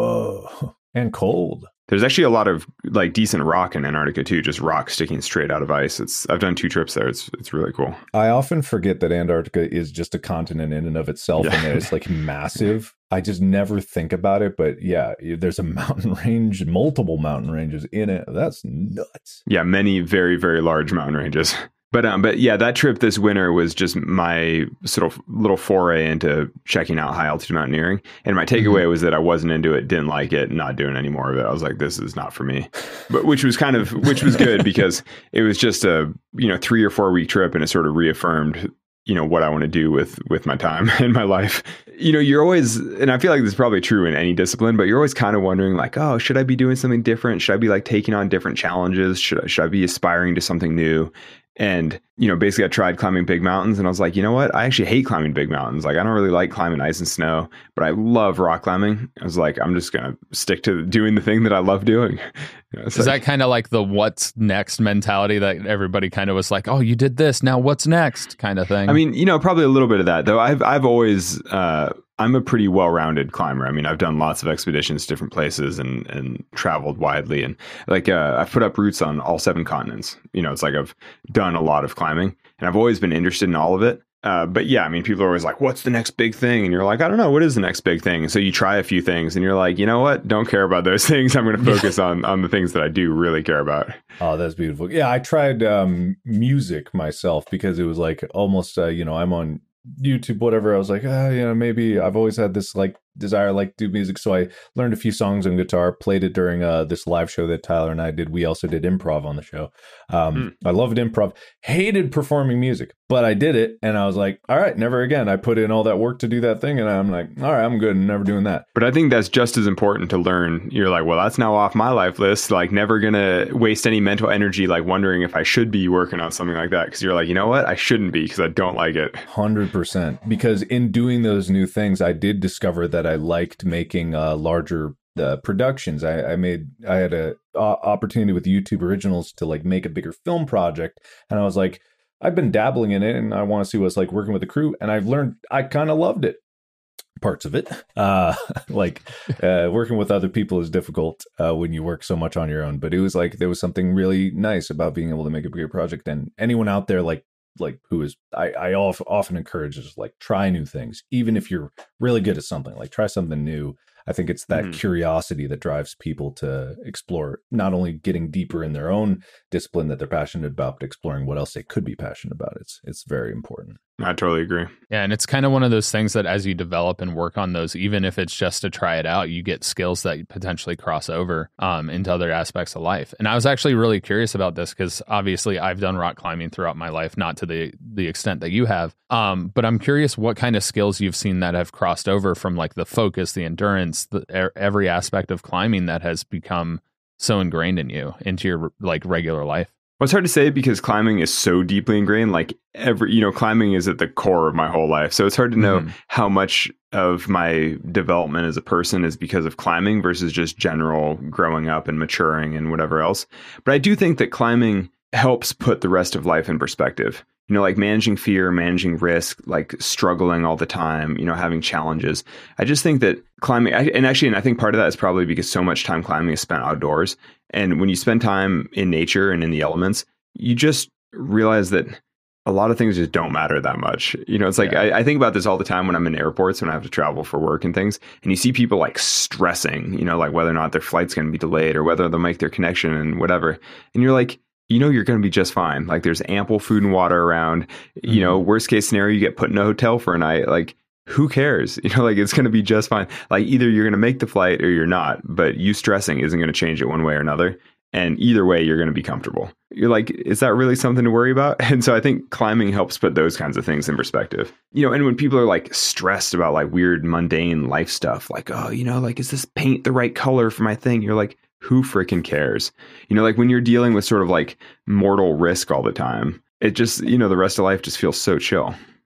Whoa. And cold.
There's actually a lot of like decent rock in Antarctica too, just rock sticking straight out of ice. It's I've done two trips there. It's it's really cool.
I often forget that Antarctica is just a continent in and of itself, yeah. and that it's like massive. I just never think about it, but yeah, there's a mountain range, multiple mountain ranges in it. That's nuts.
Yeah, many very very large mountain ranges. But um, but yeah, that trip this winter was just my sort of little foray into checking out high altitude mountaineering. And my takeaway mm-hmm. was that I wasn't into it, didn't like it, not doing any more of it. I was like, this is not for me. But which was kind of which was good because it was just a you know three or four week trip, and it sort of reaffirmed you know what I want to do with with my time in my life. You know, you're always, and I feel like this is probably true in any discipline, but you're always kind of wondering like, oh, should I be doing something different? Should I be like taking on different challenges? Should I, should I be aspiring to something new? And, you know, basically I tried climbing big mountains and I was like, you know what? I actually hate climbing big mountains. Like, I don't really like climbing ice and snow, but I love rock climbing. I was like, I'm just going to stick to doing the thing that I love doing. You know,
Is
like,
that kind of like the what's next mentality that everybody kind of was like, oh, you did this, now what's next kind of thing?
I mean, you know, probably a little bit of that, though. I've, I've always, uh, I'm a pretty well-rounded climber. I mean, I've done lots of expeditions to different places and, and traveled widely. And like, uh, I've put up roots on all seven continents. You know, it's like I've done a lot of climbing and I've always been interested in all of it. Uh, but yeah, I mean, people are always like, what's the next big thing? And you're like, I don't know. What is the next big thing? And so you try a few things and you're like, you know what? Don't care about those things. I'm going to focus on, on the things that I do really care about.
Oh, that's beautiful. Yeah, I tried um, music myself because it was like almost, uh, you know, I'm on YouTube, whatever. I was like, ah, you know, maybe I've always had this like desire, like do music. So I learned a few songs on guitar, played it during uh, this live show that Tyler and I did. We also did improv on the show. Um, mm. I loved improv, hated performing music, but I did it. And I was like, all right, never again. I put in all that work to do that thing. And I'm like, all right, I'm good. I'm never doing that.
But I think that's just as important to learn. You're like, well, that's now off my life list. Like never going to waste any mental energy, like wondering if I should be working on something like that. Cause you're like, you know what? I shouldn't be because I don't like it.
one hundred percent. Because in doing those new things, I did discover that I liked making uh, larger uh, productions. I, I made, I had a uh, opportunity with YouTube Originals to like make a bigger film project. And I was like, I've been dabbling in it and I want to see what it's like working with a crew. And I've learned, I kind of loved it. Parts of it. Uh, like uh, working with other people is difficult uh, when you work so much on your own. But it was like, there was something really nice about being able to make a bigger project. And anyone out there like, like who is I, I often encourage is like try new things, even if you're really good at something, like try something new. I think it's that mm-hmm. curiosity that drives people to explore, not only getting deeper in their own discipline that they're passionate about, but exploring what else they could be passionate about. It's it's very important.
I totally agree.
Yeah, and it's kind of one of those things that as you develop and work on those, even if it's just to try it out, you get skills that potentially cross over um, into other aspects of life. And I was actually really curious about this because obviously I've done rock climbing throughout my life, not to the the extent that you have. Um, but I'm curious what kind of skills you've seen that have crossed over from like the focus, the endurance, the, every aspect of climbing that has become so ingrained in you into your like regular life.
Well, it's hard to say because climbing is so deeply ingrained. Like every, you know, climbing is at the core of my whole life. So it's hard to know mm-hmm. how much of my development as a person is because of climbing versus just general growing up and maturing and whatever else. But I do think that climbing helps put the rest of life in perspective. You know, like managing fear, managing risk, like struggling all the time, you know, having challenges. I just think that climbing, I, and actually, and I think part of that is probably because so much time climbing is spent outdoors. And when you spend time in nature and in the elements, you just realize that a lot of things just don't matter that much. You know, it's like, yeah. I, I think about this all the time when I'm in airports, when I have to travel for work and things, and you see people like stressing, you know, like whether or not their flight's going to be delayed or whether they'll make their connection and whatever. And you're like, you know, you're going to be just fine. Like there's ample food and water around, mm-hmm. you know, worst case scenario, you get put in a hotel for a night. Like, who cares? You know, like it's going to be just fine. Like either you're going to make the flight or you're not, but you stressing isn't going to change it one way or another. And either way, you're going to be comfortable. You're like, is that really something to worry about? And so I think climbing helps put those kinds of things in perspective. You know, and when people are like stressed about like weird, mundane life stuff, like, oh, you know, like, is this paint the right color for my thing? You're like, who freaking cares? You know, like when you're dealing with sort of like mortal risk all the time, it just, you know, the rest of life just feels so chill.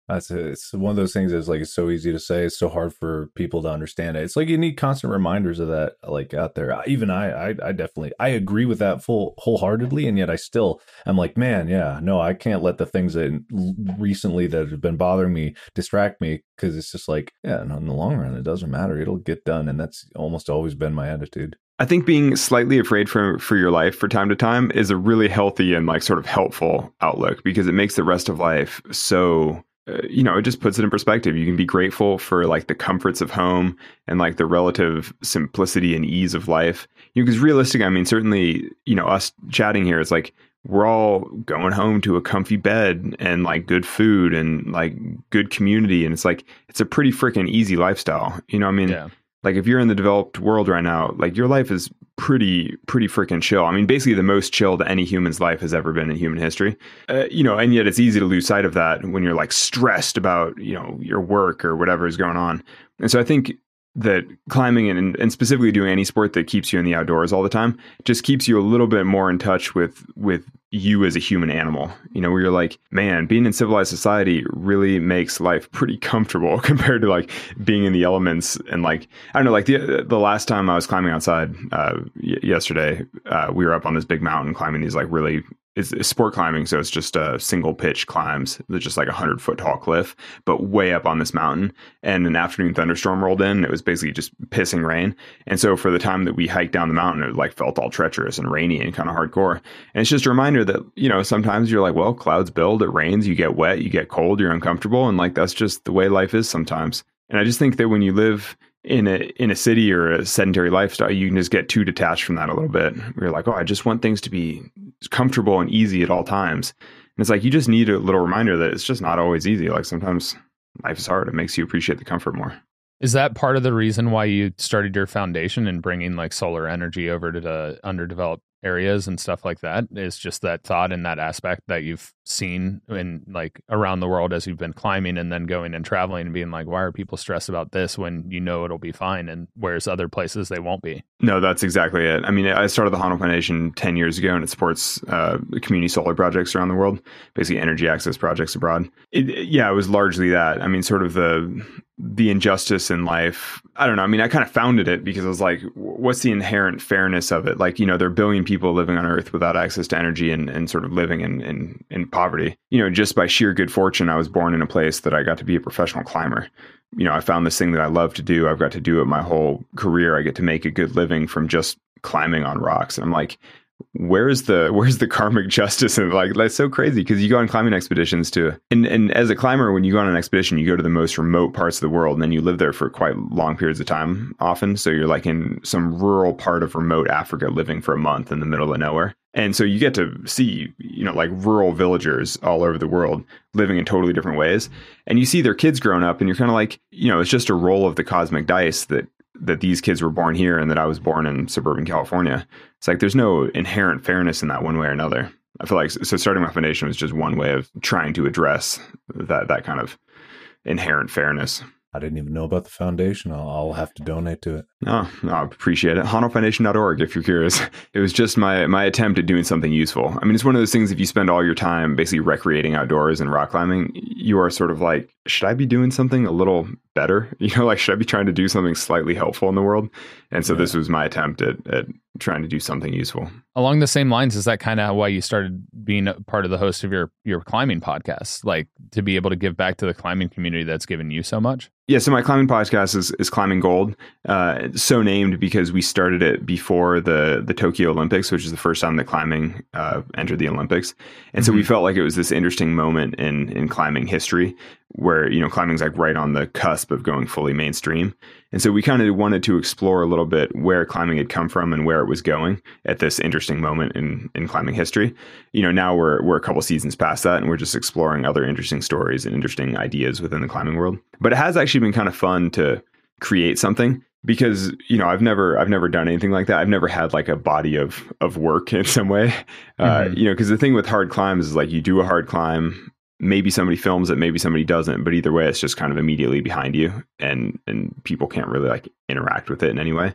That's it. It's one of those things that's like, it's so easy to say. It's so hard for people to understand it. It's like you need constant reminders of that, like out there. Even I, I, I definitely, I agree with that full wholeheartedly. And yet I still, I'm like, man, yeah, no, I can't let the things that recently that have been bothering me distract me, because it's just like, yeah, in the long run, it doesn't matter. It'll get done. And that's almost always been my attitude.
I think being slightly afraid for for your life for time to time is a really healthy and like sort of helpful outlook, because it makes the rest of life so, uh, you know, it just puts it in perspective. You can be grateful for like the comforts of home and like the relative simplicity and ease of life. You know, because realistic, I mean, certainly, you know, us chatting here, it's like we're all going home to a comfy bed and like good food and like good community. And it's like, it's a pretty freaking easy lifestyle. You know what I mean?
Yeah.
Like if you're in the developed world right now, like your life is pretty, pretty freaking chill. I mean, basically the most chill that any human's life has ever been in human history. Uh, you know, and yet it's easy to lose sight of that when you're like stressed about, you know, your work or whatever is going on. And so I think that climbing and, and specifically doing any sport that keeps you in the outdoors all the time just keeps you a little bit more in touch with with you as a human animal, you know, where you're like, man, being in civilized society really makes life pretty comfortable compared to like being in the elements. And like, I don't know, like the the last time I was climbing outside uh, y- yesterday, uh, we were up on this big mountain climbing these like really, it's, it's sport climbing. So it's just a uh, single pitch climbs. It's just like a hundred foot tall cliff, but way up on this mountain. And an afternoon thunderstorm rolled in. And it was basically just pissing rain. And so for the time that we hiked down the mountain, it like felt all treacherous and rainy and kind of hardcore. And it's just a reminder that, you know, sometimes you're like, well, clouds build, it rains, you get wet, you get cold, you're uncomfortable. And like, that's just the way life is sometimes. And I just think that when you live in a in a city or a sedentary lifestyle, you can just get too detached from that a little bit. You're like, oh, I just want things to be comfortable and easy at all times. And it's like, you just need a little reminder that it's just not always easy. Like sometimes life is hard. It makes you appreciate the comfort more.
Is that part of the reason why you started your foundation and bringing like solar energy over to the underdeveloped areas and stuff like that? Is just that thought and that aspect that you've seen in like around the world as you've been climbing and then going and traveling and being like, why are people stressed about this when you know it'll be fine, and whereas other places they won't be?
No, that's exactly it. I mean, I started the Hono Foundation ten years ago, and it supports uh, community solar projects around the world, basically energy access projects abroad. It, yeah, it was largely that. I mean, sort of the the injustice in life. I don't know. I mean, I kind of founded it because I was like, what's the inherent fairness of it? Like, you know, there are a billion people living on Earth without access to energy and, and sort of living in, in, in poverty. You know, just by sheer good fortune, I was born in a place that I got to be a professional climber. You know, I found this thing that I love to do. I've got to do it my whole career. I get to make a good living from just climbing on rocks. And I'm like, where's the where's the karmic justice? And like, that's so crazy, because you go on climbing expeditions too. And and as a climber, when you go on an expedition, you go to the most remote parts of the world, and then you live there for quite long periods of time often. So you're like in some rural part of remote Africa living for a month in the middle of nowhere. And so you get to see, you know, like rural villagers all over the world living in totally different ways. And you see their kids growing up, and you're kind of like, you know, it's just a roll of the cosmic dice that that these kids were born here and that I was born in suburban California. It's like, there's no inherent fairness in that one way or another. I feel like, so starting my foundation was just one way of trying to address that, that kind of inherent fairness.
I didn't even know about the foundation. I'll, I'll have to donate to it.
Oh, no, I appreciate it. Hono Foundation dot org if you're curious. It was just my my attempt at doing something useful. I mean, it's one of those things, if you spend all your time basically recreating outdoors and rock climbing, you are sort of like, should I be doing something a little better? You know, like, should I be trying to do something slightly helpful in the world? And so yeah. This was my attempt at, at trying to do something useful.
Along the same lines, is that kind of why you started being a part of the host of your, your climbing podcast? Like, to be able to give back to the climbing community that's given you so much?
Yeah, so my climbing podcast is, is Climbing Gold. Uh, so named because we started it before the, the Tokyo Olympics, which is the first time that climbing uh, entered the Olympics. And mm-hmm. so we felt like it was this interesting moment in, in climbing history where, you know, climbing's like right on the cusp of going fully mainstream. And so we kind of wanted to explore a little bit where climbing had come from and where it was going at this interesting moment in, in climbing history. You know, now we're we're a couple seasons past that, and we're just exploring other interesting stories and interesting ideas within the climbing world. But it has actually been kind of fun to create something, because, you know, I've never I've never done anything like that. I've never had like a body of of work in some way. Mm-hmm. Uh, you know, because the thing with hard climbs is like, you do a hard climb, maybe somebody films it, maybe somebody doesn't, but either way, it's just kind of immediately behind you, and and people can't really like interact with it in any way.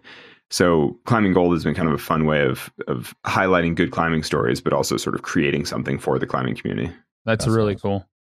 So Climbing Gold has been kind of a fun way of of highlighting good climbing stories, but also sort of creating something for the climbing community.
That's, That's really awesome. Cool.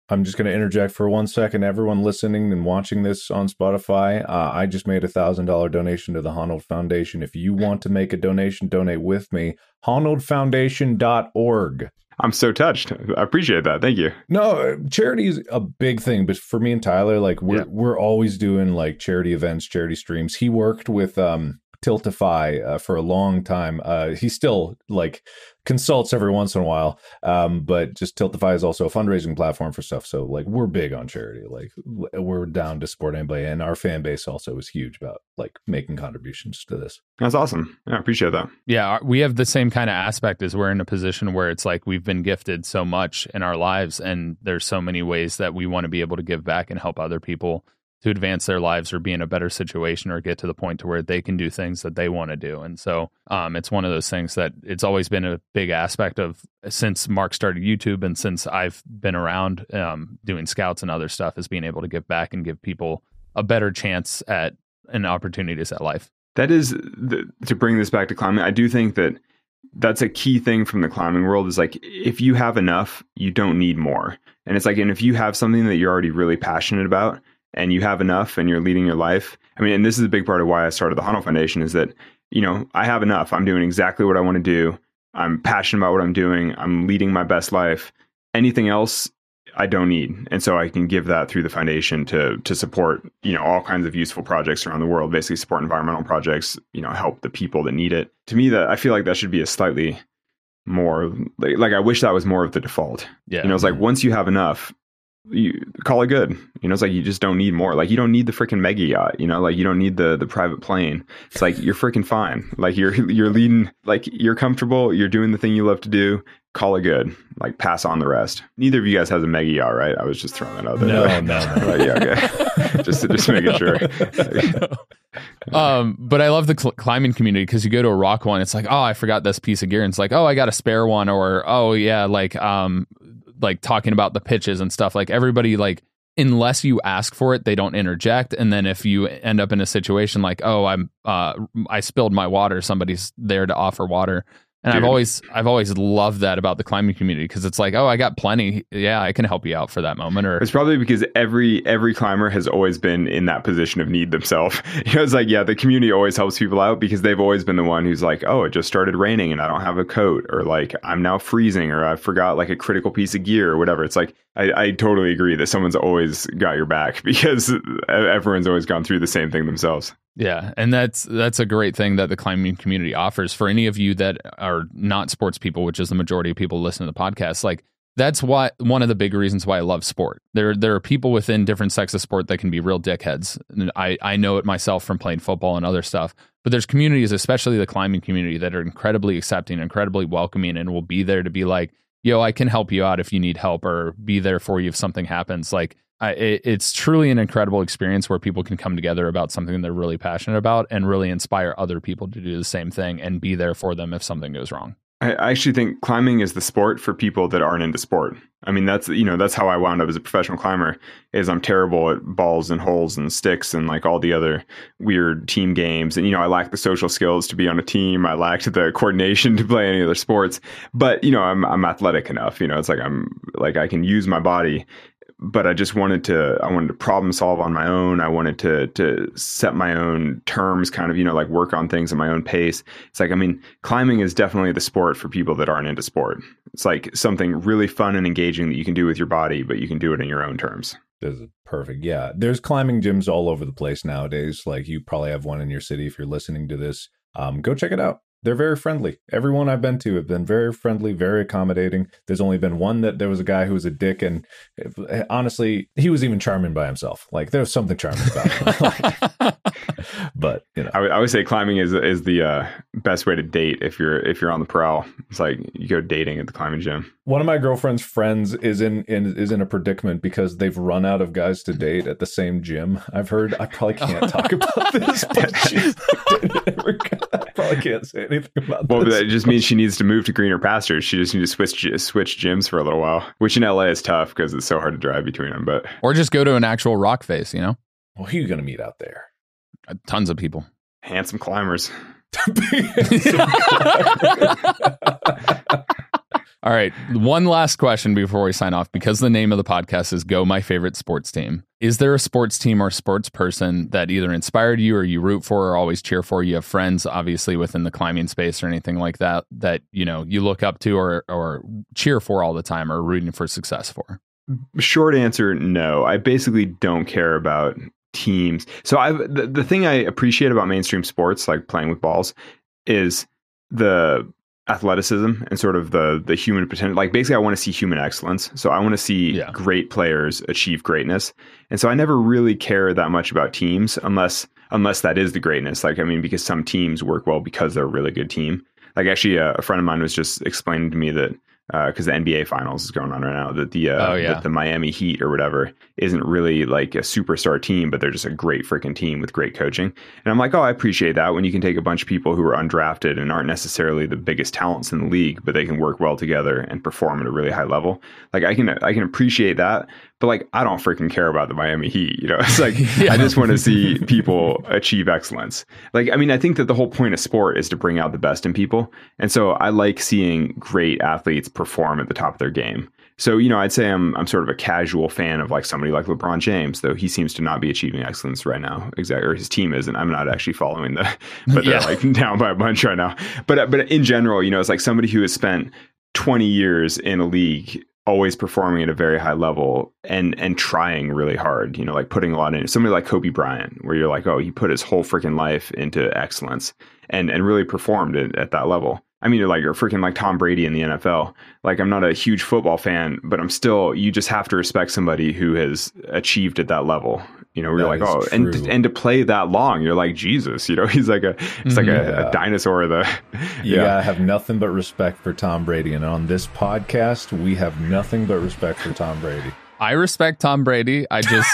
I'm just going to interject for one second. Everyone listening and watching this on Spotify, uh, I just made a one thousand dollars donation to the Honnold Foundation. If you want to make a donation, donate with me. honnold foundation dot org.
I'm so touched. I appreciate that. Thank you.
No, charity is a big thing, but for me and Tyler, like we're
Yeah.
we're always doing like charity events, charity streams. He worked with um Tiltify uh, for a long time. Uh, he still like consults every once in a while, um, but just Tiltify is also a fundraising platform for stuff. So like we're big on charity. Like we're down to support anybody, and our fan base also is huge about like making contributions to this.
That's awesome. Yeah, I appreciate that.
Yeah, we have the same kind of aspect as we're in a position where it's like we've been gifted so much in our lives, and there's so many ways that we want to be able to give back and help other people to advance their lives or be in a better situation or get to the point to where they can do things that they want to do. And so um, it's one of those things that it's always been a big aspect of since Mark started YouTube and since I've been around um, doing scouts and other stuff, is being able to give back and give people a better chance at an opportunity at life.
That is, the, to bring this back to climbing, I do think that that's a key thing from the climbing world is like, if you have enough, you don't need more. And it's like, and if you have something that you're already really passionate about, and you have enough and you're leading your life. I mean, and this is a big part of why I started the Honnold Foundation is that, you know, I have enough. I'm doing exactly what I want to do. I'm passionate about what I'm doing. I'm leading my best life. Anything else, I don't need. And so I can give that through the foundation to to support, you know, all kinds of useful projects around the world, basically support environmental projects, you know, help the people that need it. To me, that I feel like that should be a slightly more, like, like I wish that was more of the default.
Yeah.
You know, it's like once you have enough, you call it good. You know, it's like you just don't need more. Like you don't need the freaking mega yacht, you know, like you don't need the the private plane. It's like you're freaking fine. Like you're you're leading, like you're comfortable, you're doing the thing you love to do. Call it good. Like pass on the rest. Neither of you guys has a mega yacht, right? I was just throwing that out there.
No, no, no.
Like, yeah, okay. just just making sure.
um, but I love the cl- climbing community because you go to a rock one, it's like, oh, I forgot this piece of gear. And it's like, oh, I got a spare one, or oh yeah, like um. like talking about the pitches and stuff. Like everybody, like unless you ask for it, they don't interject. And then if you end up in a situation like, oh, I'm uh I spilled my water, somebody's there to offer water. And Dude. I've always I've always loved that about the climbing community because it's like, oh, I got plenty. Yeah, I can help you out for that moment. Or
it's probably because every every climber has always been in that position of need themselves. You know, it's like, yeah, the community always helps people out because they've always been the one who's like, oh, it just started raining and I don't have a coat, or like I'm now freezing, or I forgot like a critical piece of gear or whatever. It's like I, I totally agree that someone's always got your back because everyone's always gone through the same thing themselves.
Yeah, and that's that's a great thing that the climbing community offers for any of you that are not sports people, which is the majority of people listening to the podcast. Like that's why one of the big reasons why I love sport. There there are people within different sects of sport that can be real dickheads. And I I know it myself from playing football and other stuff. But there's communities, especially the climbing community, that are incredibly accepting, incredibly welcoming, and will be there to be like, yo, I can help you out if you need help, or be there for you if something happens. Like. I, it, it's truly an incredible experience where people can come together about something they're really passionate about and really inspire other people to do the same thing and be there for them if something goes wrong.
I actually think climbing is the sport for people that aren't into sport. I mean, that's, you know, that's how I wound up as a professional climber, is I'm terrible at balls and holes and sticks and like all the other weird team games. And, you know, I lack the social skills to be on a team. I lacked the coordination to play any other sports, but, you know, I'm, I'm athletic enough, you know, it's like, I'm like, I can use my body. But I just wanted to, I wanted to problem solve on my own. I wanted to to set my own terms, kind of, you know, like work on things at my own pace. It's like, I mean, climbing is definitely the sport for people that aren't into sport. It's like something really fun and engaging that you can do with your body, but you can do it in your own terms.
This is perfect. Yeah. There's climbing gyms all over the place nowadays. Like you probably have one in your city if you're listening to this. Um, go check it out. They're very friendly. Everyone I've been to have been very friendly, very accommodating. There's only been one that there was a guy who was a dick, and honestly, he was even charming by himself. Like there was something charming about him. But you know,
I would, I would say climbing is is the uh, best way to date if you're if you're on the prowl. It's like you go dating at the climbing gym.
One of my girlfriend's friends is in, in is in a predicament because they've run out of guys to date at the same gym. I've heard. I probably can't talk about this, but she's I probably can't say anything about
well,
this.
Well, that just means she needs to move to greener pastures. She just needs to switch switch gyms for a little while, which in L A is tough because it's so hard to drive between them. But
or just go to an actual rock face, you know.
Well, who are you going to meet out there?
Uh, tons of people.
Handsome climbers.
All right. One last question before we sign off, because the name of the podcast is Go My Favorite Sports Team. Is there a sports team or sports person that either inspired you or you root for or always cheer for? You have friends, obviously, within the climbing space or anything like that, that, you know, you look up to or, or cheer for all the time or rooting for success for?
Short answer, no. I basically don't care about teams. So I've the, the thing I appreciate about mainstream sports, like playing with balls, is the athleticism and sort of the the human potential. Like basically I want to see human excellence. So I want to see yeah. great players achieve greatness. And so I never really care that much about teams unless unless that is the greatness. Like, I mean, because some teams work well because they're a really good team. Like actually a, a friend of mine was just explaining to me that because uh, the N B A finals is going on right now, that the uh,
oh, yeah.
that the Miami Heat or whatever isn't really like a superstar team, but they're just a great freaking team with great coaching. And I'm like, oh, I appreciate that when you can take a bunch of people who are undrafted and aren't necessarily the biggest talents in the league, but they can work well together and perform at a really high level. Like I can I can appreciate that, but like I don't freaking care about the Miami Heat. You know, it's like yeah. I just want to see people achieve excellence. Like I mean, I think that the whole point of sport is to bring out the best in people, and so I like seeing great athletes perform at the top of their game. So, you know, I'd say I'm I'm sort of a casual fan of like somebody like LeBron James, though he seems to not be achieving excellence right now. Exactly, or his team isn't. I'm not actually following the, but they're yeah. like down by a bunch right now. But but in general, you know, it's like somebody who has spent twenty years in a league, always performing at a very high level and and trying really hard. You know, like putting a lot in. Somebody like Kobe Bryant, where you're like, oh, he put his whole freaking life into excellence and and really performed at, at that level. I mean, like you're freaking like Tom Brady in the N F L. Like, I'm not a huge football fan, but I'm still, you just have to respect somebody who has achieved at that level. You know, we're like, oh, true. and and to play that long, you're like, Jesus, you know, he's like a, it's like yeah. a, a dinosaur. The
you yeah. gotta have nothing but respect for Tom Brady. And on this podcast, we have nothing but respect for Tom Brady.
I respect Tom Brady. I just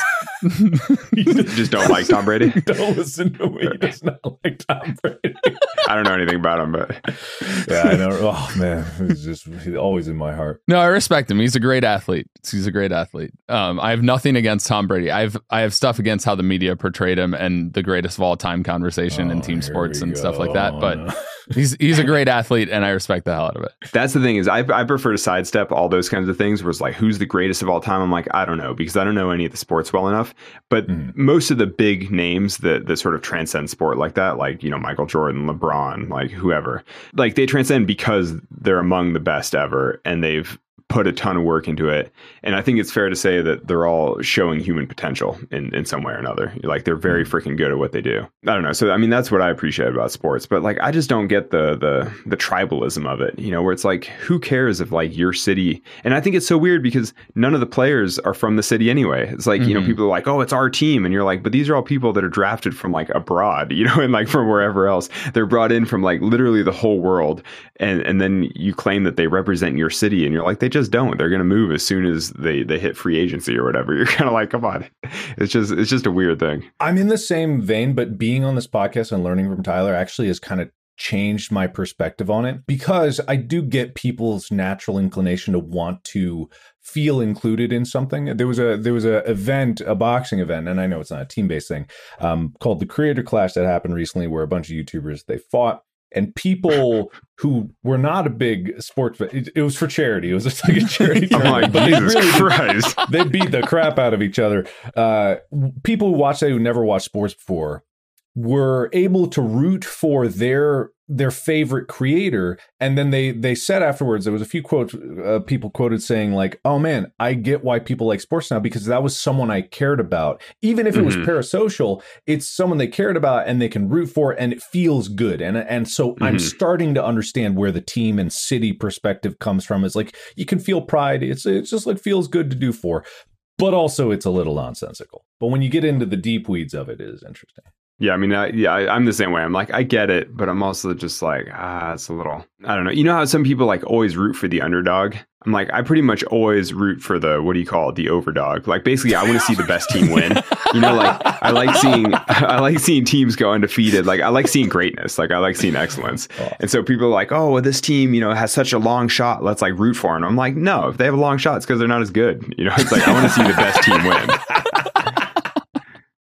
you just don't like Tom Brady.
Don't listen to me. He does not like Tom Brady.
I don't know anything about him, but
yeah, I know. Oh man, he's just he's always in my heart.
No, I respect him. He's a great athlete. He's a great athlete. Um, I have nothing against Tom Brady. I have I have stuff against how the media portrayed him and the greatest of all time conversation oh, in team sports and go. stuff like that. But no. he's he's a great athlete, and I respect the hell out of it.
That's the thing is, I I prefer to sidestep all those kinds of things. Where it's like, who's the greatest of all time? I'm like, I don't know, because I don't know any of the sports well enough. But mm. most of the big names that that sort of transcend sport like that, like, you know, Michael Jordan, LeBron, like whoever, like they transcend because they're among the best ever, and they've put a ton of work into it. And I think it's fair to say that they're all showing human potential in, in some way or another. Like they're very freaking good at what they do. I don't know. So, I mean, that's what I appreciate about sports, but like, I just don't get the, the, the tribalism of it, you know, where it's like, who cares if like your city, and I think it's so weird because none of the players are from the city anyway. It's like, mm-hmm. you know, people are like, oh, it's our team. And you're like, but these are all people that are drafted from like abroad, you know, and like from wherever else. They're brought in from like literally the whole world. And, and then you claim that they represent your city, and you're like, they just don't. They're going to move as soon as they, they hit free agency or whatever. You're kind of like, come on. It's just it's just a weird thing.
I'm in the same vein, but being on this podcast and learning from Tyler actually has kind of changed my perspective on it, because I do get people's natural inclination to want to feel included in something. There was a there was a event, a boxing event, and I know it's not a team-based thing, um, called the Creator Clash that happened recently, where a bunch of YouTubers, they fought. And people who were not a big sports fan, it, it was for charity. It was just like a charity.
I'm like, Jesus really Christ.
Did, they beat the crap out of each other. Uh, people who watched that, who never watched sports before, were able to root for their their favorite creator. And then they they said afterwards, there was a few quotes, uh, people quoted saying like, oh man, I get why people like sports now, because that was someone I cared about. Even if it was mm-hmm. parasocial, it's someone they cared about and they can root for, and it feels good. And and so mm-hmm. I'm starting to understand where the team and city perspective comes from. It's like, you can feel pride. It's it's just like feels good to do for, but also it's a little nonsensical. But when you get into the deep weeds of it, it is interesting.
Yeah, I mean, I, yeah, I, I'm the same way. I'm like, I get it, but I'm also just like, ah, it's a little, I don't know. You know how some people like always root for the underdog? I'm like, I pretty much always root for the, what do you call it, the overdog. Like, basically, I want to see the best team win. You know, like, I like seeing, I like seeing teams go undefeated. Like, I like seeing greatness. Like, I like seeing excellence. And so people are like, oh, well, this team, you know, has such a long shot. Let's like root for them. I'm like, no, if they have a long shot, it's because they're not as good. You know, it's like, I want to see the best team win.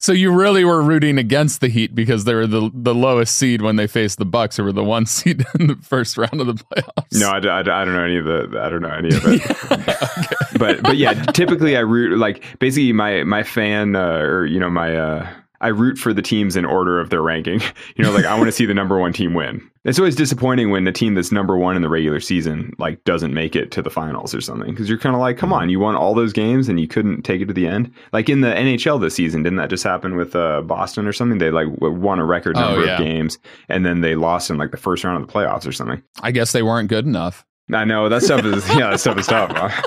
So you really were rooting against the Heat because they were the the lowest seed when they faced the Bucks, who were the one seed in the first round of the playoffs.
No, I, I, I don't know any of the. I don't know any of it. okay. But but yeah, typically I root like basically my my fan uh, or you know my. Uh, I root for the teams in order of their ranking. You know, like I want to see the number one team win. It's always disappointing when the team that's number one in the regular season like doesn't make it to the finals or something, because you're kind of like, come on, you won all those games and you couldn't take it to the end. Like in the N H L this season, didn't that just happen with uh, Boston or something? They like won a record number
oh, yeah.
of games and then they lost in like the first round of the playoffs or something.
I guess they weren't good enough.
I know that stuff is yeah, that stuff is tough. Huh?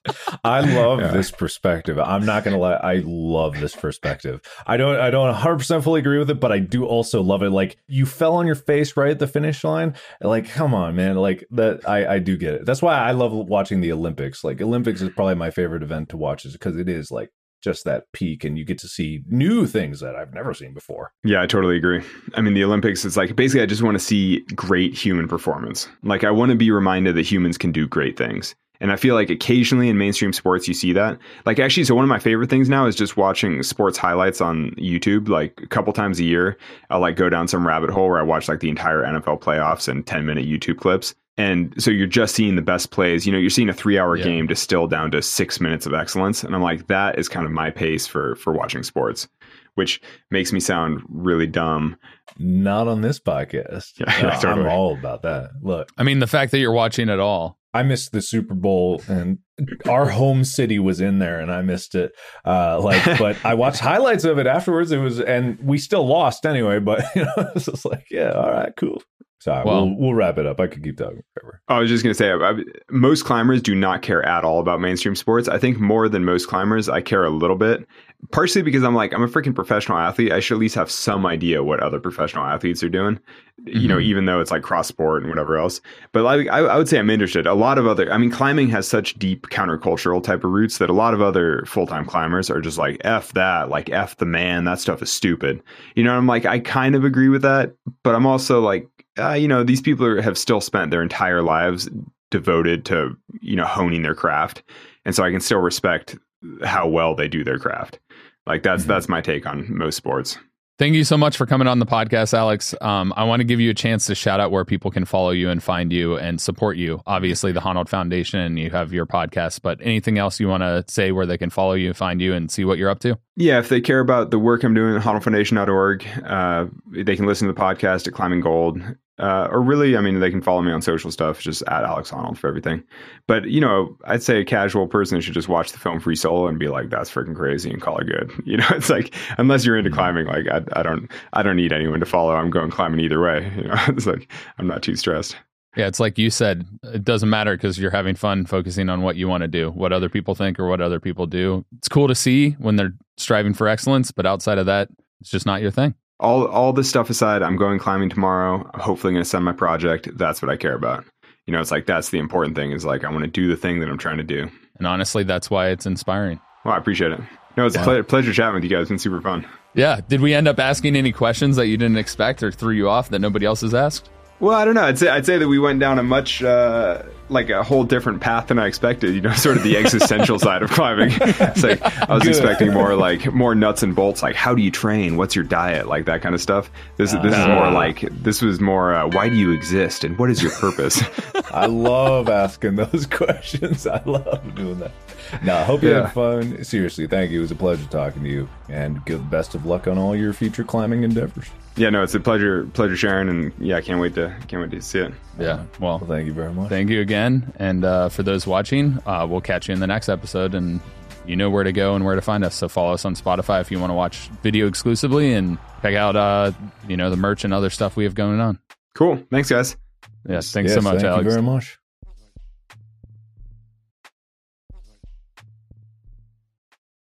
I love
Yeah.
this perspective. I'm not gonna lie, I love this perspective. I don't I don't one hundred percent fully agree with it, but I do also love it. Like you fell on your face right at the finish line. Like, come on, man. Like that I, I do get it. That's why I love watching the Olympics. Like Olympics is probably my favorite event to watch, is because it is like just that peak and you get to see new things that I've never seen before.
Yeah, I totally agree. I mean, the Olympics, it's like basically I just want to see great human performance. Like I want to be reminded that humans can do great things. And I feel like occasionally in mainstream sports, you see that. Like actually, so one of my favorite things now is just watching sports highlights on YouTube. Like a couple times a year, I'll like go down some rabbit hole where I watch like the entire N F L playoffs and ten minute YouTube clips. And so you're just seeing the best plays. You know, you're seeing a three hour yeah. game distilled down to six minutes of excellence. And I'm like, that is kind of my pace for for watching sports, which makes me sound really dumb.
Not on this podcast.
Yeah,
no,
totally.
I'm all about that. Look,
I mean, the fact that you're watching it all.
I missed the Super Bowl and our home city was in there and I missed it. Uh, like, but I watched highlights of it afterwards. It was, and we still lost anyway, but you know, it's just like, yeah, all right, cool. So well, we'll, we'll wrap it up. I could keep talking forever.
I was just going to say, I, I, most climbers do not care at all about mainstream sports. I think more than most climbers, I care a little bit, partially because I'm like, I'm a freaking professional athlete. I should at least have some idea what other professional athletes are doing, mm-hmm. you know, even though it's like cross sport and whatever else. But like, I, I would say I'm interested. A lot of other, I mean, climbing has such deep countercultural type of roots that a lot of other full-time climbers are just like, F that, like F the man, that stuff is stupid. You know, I'm like, I kind of agree with that, but I'm also like, Uh, you know, these people are, have still spent their entire lives devoted to, you know, honing their craft. And so I can still respect how well they do their craft. Like that's, mm-hmm. that's my take on most sports.
Thank you so much for coming on the podcast, Alex. Um, I want to give you a chance to shout out where people can follow you and find you and support you. Obviously, the Honnold Foundation, you have your podcast, but anything else you want to say where they can follow you, find you, and see what you're up to?
Yeah, if they care about the work I'm doing at honnold foundation dot org, uh, they can listen to the podcast at Climbing Gold. Uh, or really, I mean, they can follow me on social stuff, just at Alex Honnold for everything. But, you know, I'd say a casual person should just watch the film Free Solo and be like, that's freaking crazy and call it good. You know, it's like, unless you're into climbing, like, I, I don't I don't need anyone to follow. I'm going climbing either way. You know, it's like, I'm not too stressed.
Yeah, it's like you said, it doesn't matter because you're having fun focusing on what you want to do, what other people think or what other people do. It's cool to see when they're striving for excellence, but outside of that, it's just not your thing.
All all this stuff aside, I'm going climbing tomorrow. I'm hopefully going to send my project. That's what I care about. You know, it's like, that's the important thing is like, I want to do the thing that I'm trying to do.
And honestly, that's why it's inspiring.
Well, I appreciate it. No, it's yeah. a ple- pleasure chatting with you guys. It's been super fun.
Yeah. Did we end up asking any questions that you didn't expect or threw you off that nobody else has asked?
Well, I don't know. I'd say I'd say that we went down a much uh, like a whole different path than I expected. You know, sort of the existential side of climbing. It's like I was expecting more like more nuts and bolts, like how do you train, what's your diet, like that kind of stuff. This uh, this is more like this was more uh, why do you exist and what is your purpose?
I love asking those questions. I love doing that. No, I hope you
Yeah.
had fun. Seriously, thank you. It was a pleasure talking to you, and good best of luck on all your future climbing endeavors.
Yeah, no, it's a pleasure pleasure sharing, and yeah, I can't wait to can't wait to see it.
Yeah. Well,
Well, thank you very much.
thank you again. And uh, for those watching, uh, we'll catch you in the next episode. And you know where to go and where to find us. So follow us on Spotify if you want to watch video exclusively and check out, uh, you know, the merch and other stuff we have going on.
Cool. Thanks, guys.
Yes. Thanks
Yes,
so much,
thank
Alex.
you very much.